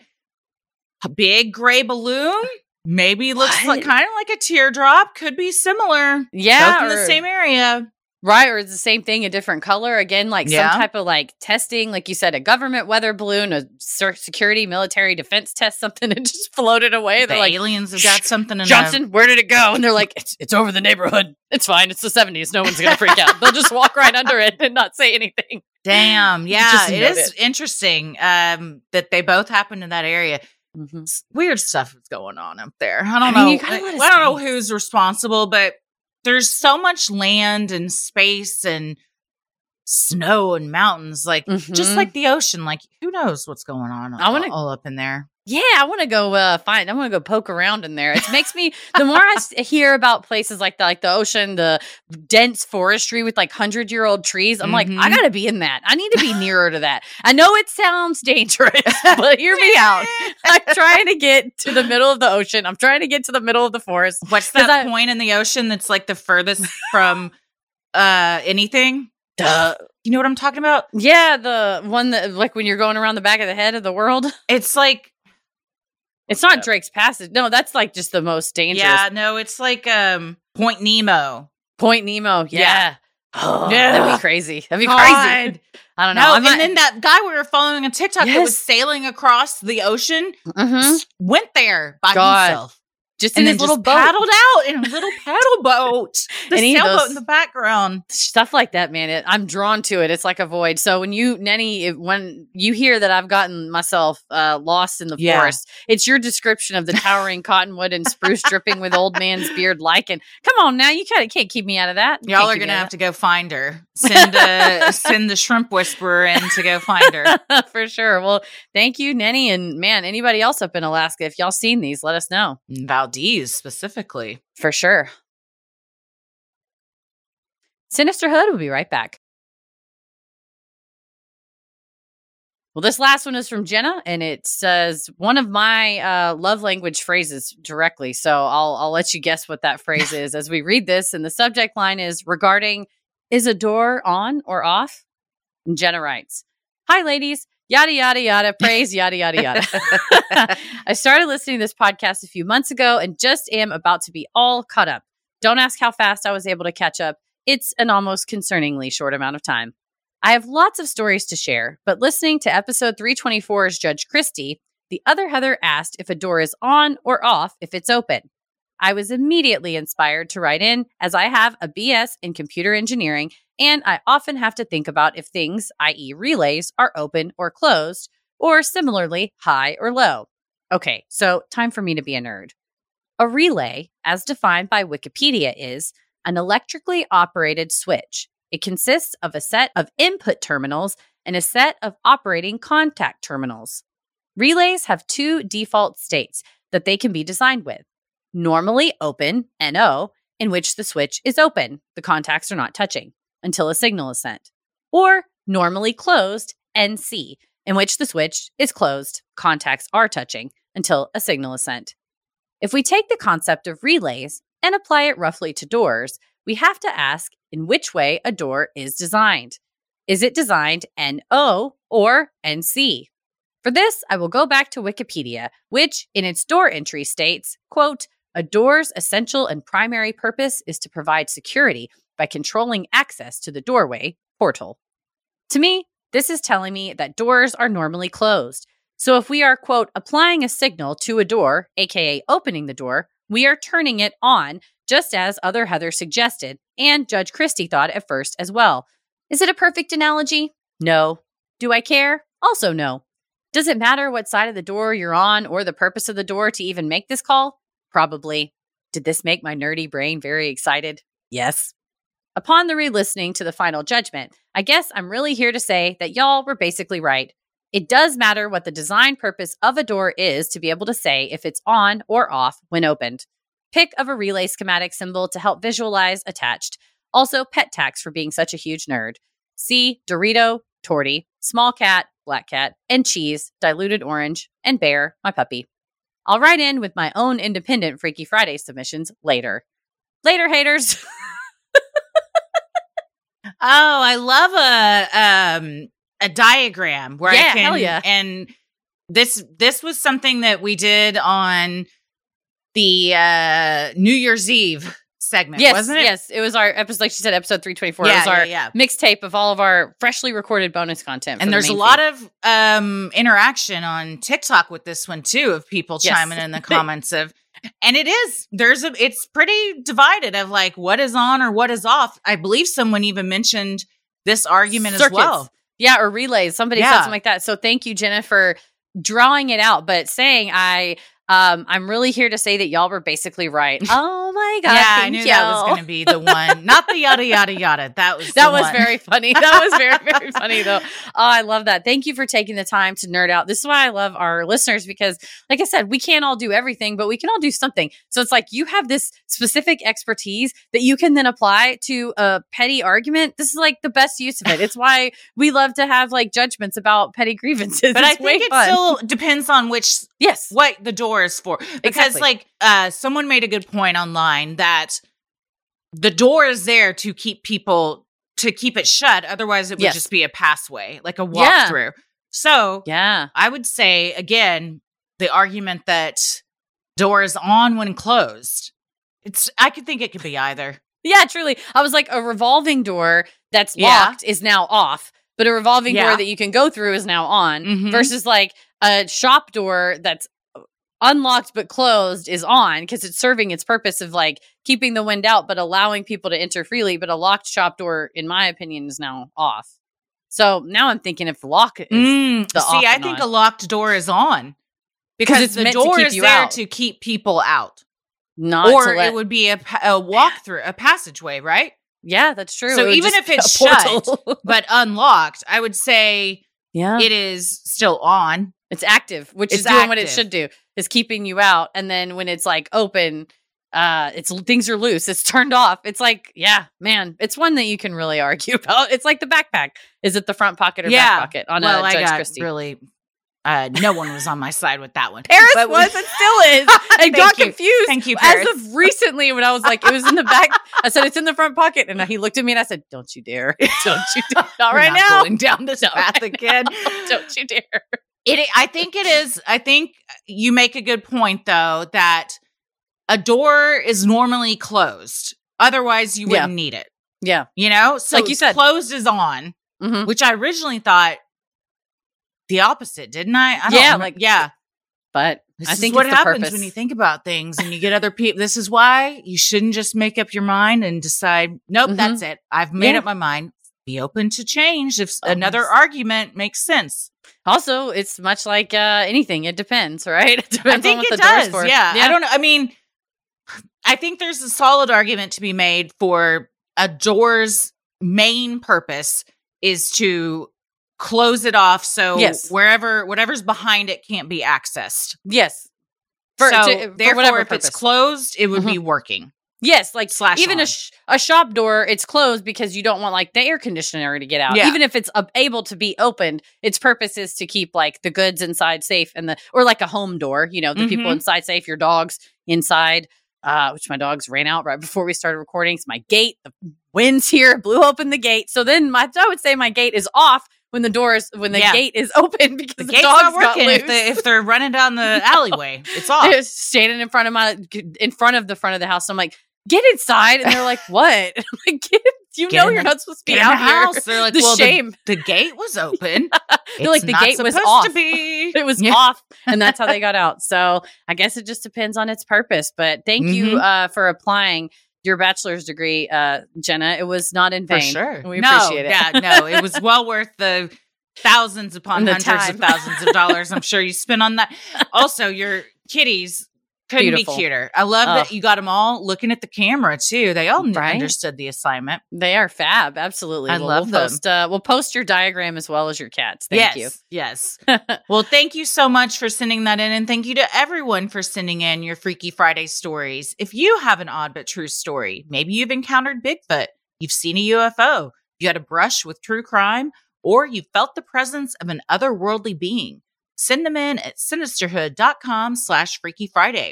a big gray balloon maybe looks kind of like a teardrop. Could be similar. Yeah, both in the same area. Right, or it's the same thing, a different color. Again, some type of testing, like you said, a government weather balloon, a security, military defense test, something that just floated away. They're like, aliens have got something in Johnson, where did it go? And they're like, it's over the neighborhood. It's fine. It's the 70s. No one's going to freak out. They'll just walk right under it and not say anything. Damn. Yeah, it is interesting that they both happen in that area. Mm-hmm. Weird stuff is going on up there. I don't know. I don't know who's responsible, but there's so much land and space and snow and mountains, just like the ocean. Who knows what's going on all up in there? Yeah, I want to go I want to go poke around in there. It makes me, the more I hear about places like that, like the ocean, the dense forestry with 100-year-old trees, I'm like, I got to be in that. I need to be nearer to that. I know it sounds dangerous, but hear me out. I'm trying to get to the middle of the ocean. I'm trying to get to the middle of the forest. What's that point in the ocean that's the furthest from anything? Duh. You know what I'm talking about? Yeah, the one that when you're going around the back of the head of the world. It's it's not Drake's Passage. No, that's just the most dangerous. Yeah, no, it's Point Nemo. Point Nemo, yeah. Oh, yeah. That'd be crazy. That'd be crazy. I don't know. No, and then that guy we were following on TikTok that was sailing across the ocean went there by himself. Just in his little boat. Paddled out in a little paddle boat. The sailboat in the background. Stuff like that, man. I'm drawn to it. It's like a void. So when Nenny, when you hear that I've gotten myself lost in the forest, it's your description of the towering cottonwood and spruce dripping with old man's beard lichen. Come on now. You can't keep me out of that. Y'all are going to have to go find her. Send the shrimp whisperer in to go find her. For sure. Well, thank you, Nenny. And man, anybody else up in Alaska, if y'all seen these, let us know. Valdez specifically. For sure. Sinister Hood will be right back. Well, this last one is from Jenna, and it says one of my love language phrases directly. So I'll let you guess what that phrase is as we read this. And the subject line is regarding, is a door on or off? And Jenna writes, hi, ladies. Yada, yada, yada, praise, yada, yada, yada. I started listening to this podcast a few months ago and just am about to be all caught up. Don't ask how fast I was able to catch up. It's an almost concerningly short amount of time. I have lots of stories to share, but listening to episode 324's Judge Christie, the other Heather asked if a door is on or off if it's open. I was immediately inspired to write in, as I have a BS in computer engineering, and I often have to think about if things, i.e. relays, are open or closed, or similarly, high or low. Okay, so time for me to be a nerd. A relay, as defined by Wikipedia, is an electrically operated switch. It consists of a set of input terminals and a set of operating contact terminals. Relays have two default states that they can be designed with. Normally open, NO, in which the switch is open, the contacts are not touching, until a signal is sent. Or normally closed, NC, in which the switch is closed, contacts are touching until a signal is sent. If we take the concept of relays and apply it roughly to doors, we have to ask in which way a door is designed. Is it designed NO or NC? For this, I will go back to Wikipedia, which in its door entry states, quote, "A door's essential and primary purpose is to provide security by controlling access to the doorway, portal." To me, this is telling me that doors are normally closed. So if we are, quote, applying a signal to a door, aka opening the door, we are turning it on, just as other Heather suggested, and Judge Christie thought at first as well. Is it a perfect analogy? No. Do I care? Also no. Does it matter what side of the door you're on or the purpose of the door to even make this call? Probably. Did this make my nerdy brain very excited? Yes. Upon the re-listening to the final judgment, I guess I'm really here to say that y'all were basically right. It does matter what the design purpose of a door is to be able to say if it's on or off when opened. Pick of a relay schematic symbol to help visualize attached. Also, pet tax for being such a huge nerd. See Dorito, Torty, small cat, black cat, and cheese, diluted orange, and bear, my puppy. I'll write in with my own independent Freaky Friday submissions later. Later, haters. Oh, I love a diagram where I can. Hell yeah. And this was something that we did on the New Year's Eve segment, wasn't it? Yes, it was our episode, like she said, episode 324. It was our mixtape of all of our freshly recorded bonus content. And there's a lot of interaction on TikTok with this one too, of people chiming in the comments of, and it's pretty divided of like what is on or what is off. I believe someone even mentioned this argument as well. Yeah, or relays. Somebody said something like that. So thank you, Jenna, for drawing it out, but saying I'm really here to say that y'all were basically right. Oh my God. Yeah, I knew that was going to be the one. Not the yada, yada, yada. That was very funny. That was very, very funny though. Oh, I love that. Thank you for taking the time to nerd out. This is why I love our listeners because like I said, we can't all do everything, but we can all do something. So it's like you have this specific expertise that you can then apply to a petty argument. This is like the best use of it. It's why we love to have like judgments about petty grievances. But I think it still depends on what the door is for, because exactly. Someone made a good point online that the door is there to keep it shut, otherwise it would just be a passway, like a walkthrough. So I would say again the argument that door is on when closed, I could think it could be either. Yeah, truly. I was like, a revolving door that's locked is now off, but a revolving door that you can go through is now on, versus like a shop door that's unlocked but closed is on because it's serving its purpose of like keeping the wind out but allowing people to enter freely. But a locked shop door, in my opinion, is now off. So now I'm thinking if the lock is I think a locked door is on because the door is there to keep people out. It would be a walkthrough, a passageway, right? Yeah, that's true. So even if it's shut but unlocked, I would say it is still on. It's active, which is doing what it should do, is keeping you out. And then when it's like open, things are loose. It's turned off. It's like, man, it's one that you can really argue about. It's like the backpack. Is it the front pocket or back pocket on Judge Christie? Really, no one was on my side with that one. Paris was and still is. I got confused. Thank you, Paris. As of recently when I was like, it was in the back. I said, it's in the front pocket. And he looked at me and I said, don't you dare. Don't you dare. Not right now. Going down this path again. Don't you dare. I think it is. I think you make a good point, though, that a door is normally closed. Otherwise, you wouldn't need it. Yeah. You know? So like you said, closed is on, which I originally thought the opposite, didn't I? But this I think is what it's happens when you think about things and you get other people. This is why you shouldn't just make up your mind and decide, nope, that's it. I've made up my mind. Be open to change if another argument makes sense. Also, it's much like anything. It depends, right? It depends I think on what it the door's does. for. Yeah. I don't know. I mean, I think there's a solid argument to be made for a door's main purpose is to close it off so whatever's behind it can't be accessed. Yes. Therefore, if it's closed, it would be working. Yes, like even a shop door, it's closed because you don't want like the air conditioner to get out. Even if it's able to be opened, its purpose is to keep like the goods inside safe or like a home door, the people inside safe, your dogs inside, which my dogs ran out right before we started recording. It's my gate. The wind's here, blew open the gate. So then I would say my gate is off when the gate is open because the dogs not working. Got loose. If they're running down the alleyway, it's off. They're standing in front of the front of the house. So I'm like, get inside, and they're like, "What?" I'm like, you're not supposed to be out here. House. They're like, "Well, shame. The gate was open. They're like, the gate was off. It was off, and that's how they got out." So I guess it just depends on its purpose. But thank you for applying your bachelor's degree, Jenna. It was not in vain. For sure. We appreciate it. Yeah, no, it was well worth the thousands upon hundreds of thousands of dollars I'm sure you spent on that. Also, your kitties couldn't be cuter. I love that you got them all looking at the camera too. They all understood the assignment. They are fab. Absolutely. I love them. We'll post your diagram as well as your cats. Thank you. Yes. Well, thank you so much for sending that in. And thank you to everyone for sending in your Freaky Friday stories. If you have an odd but true story, maybe you've encountered Bigfoot, you've seen a UFO, you had a brush with true crime, or you felt the presence of an otherworldly being, send them in at sinisterhood.com/Freaky Friday.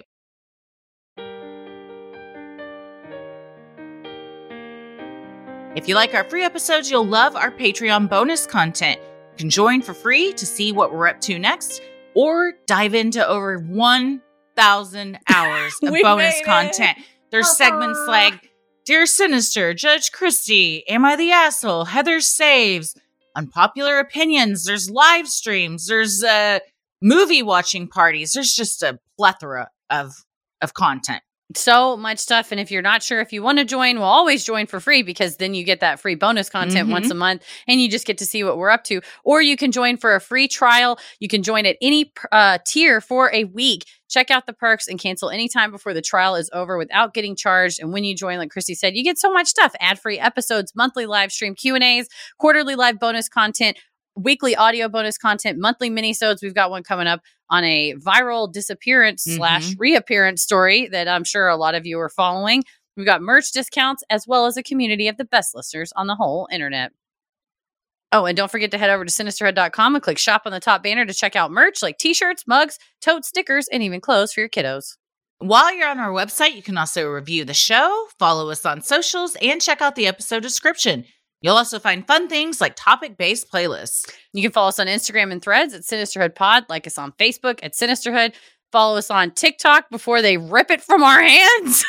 If you like our free episodes, you'll love our Patreon bonus content. You can join for free to see what we're up to next, or dive into over 1,000 hours of bonus content. There's segments like Dear Sinister, Judge Christy, Am I the Asshole, Heather Saves, Unpopular Opinions, there's live streams, there's movie watching parties. There's just a plethora of content. So much stuff. And if you're not sure if you want to join, we'll always join for free because then you get that free bonus content once a month and you just get to see what we're up to. Or you can join for a free trial. You can join at any tier for a week. Check out the perks and cancel anytime before the trial is over without getting charged. And when you join, like Christy said, you get so much stuff. Ad-free episodes, monthly live stream Q&As, quarterly live bonus content, weekly audio bonus content, monthly minisodes. We've got one coming up on a viral disappearance / reappearance story that I'm sure a lot of you are following. We've got merch discounts as well as a community of the best listeners on the whole internet. Oh, and don't forget to head over to sinisterhood.com and click shop on the top banner to check out merch like t-shirts, mugs, totes, stickers, and even clothes for your kiddos. While you're on our website, you can also review the show, follow us on socials, and check out the episode description. You'll also find fun things like topic-based playlists. You can follow us on Instagram and Threads at Sinisterhood Pod, like us on Facebook at Sinisterhood. Follow us on TikTok before they rip it from our hands.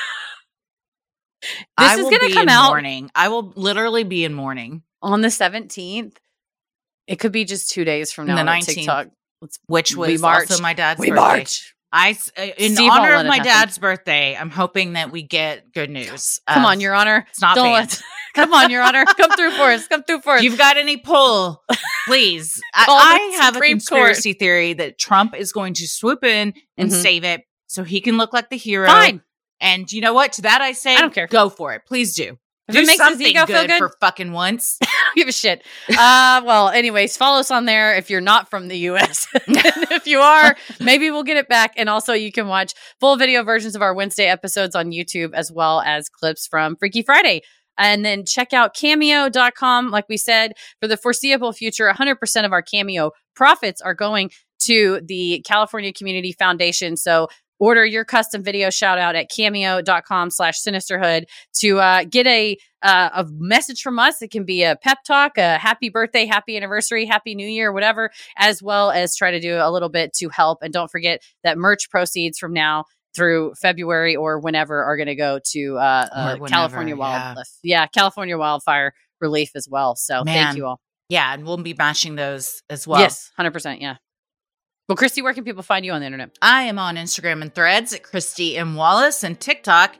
This is going to come out. Mourning. I will literally be in mourning. On the 17th. It could be just 2 days from now on the 19th, TikTok. Which was also my dad's birthday. March. In honor of my dad's birthday, I'm hoping that we get good news. Come on, Your Honor. It's not banned. Come on, Your Honor. Come through for us. Come through for us. You've got any pull, please. I have a conspiracy theory that Trump is going to swoop in and save it so he can look like the hero. Fine. And you know what? To that I say, I don't care. Go for it. Please do. If it makes his ego feel good for fucking once. I don't give a shit. Well, anyways, follow us on there if you're not from the U.S. And if you are, maybe we'll get it back. And also you can watch full video versions of our Wednesday episodes on YouTube as well as clips from Freaky Friday. And then check out Cameo.com. Like we said, for the foreseeable future, 100% of our Cameo profits are going to the California Community Foundation. So order your custom video shout out at cameo.com/sinisterhood to get a message from us. It can be a pep talk, a happy birthday, happy anniversary, happy new year, whatever, as well as try to do a little bit to help. And don't forget that merch proceeds from now through February or whenever are going to go to California California wildfire relief as well. So thank you all. Yeah, and we'll be bashing those as well. Yes, 100%. Yeah. Well, Christy, where can people find you on the internet? I am on Instagram and Threads at Christy M. Wallace and TikTok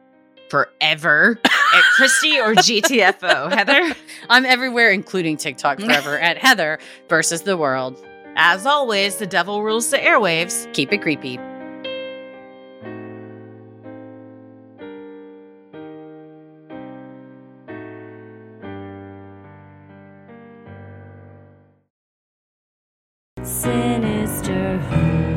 forever at Christy or GTFO. Heather? I'm everywhere, including TikTok forever at Heather versus the world. As always, the devil rules the airwaves. Keep it creepy. Sinisterhood.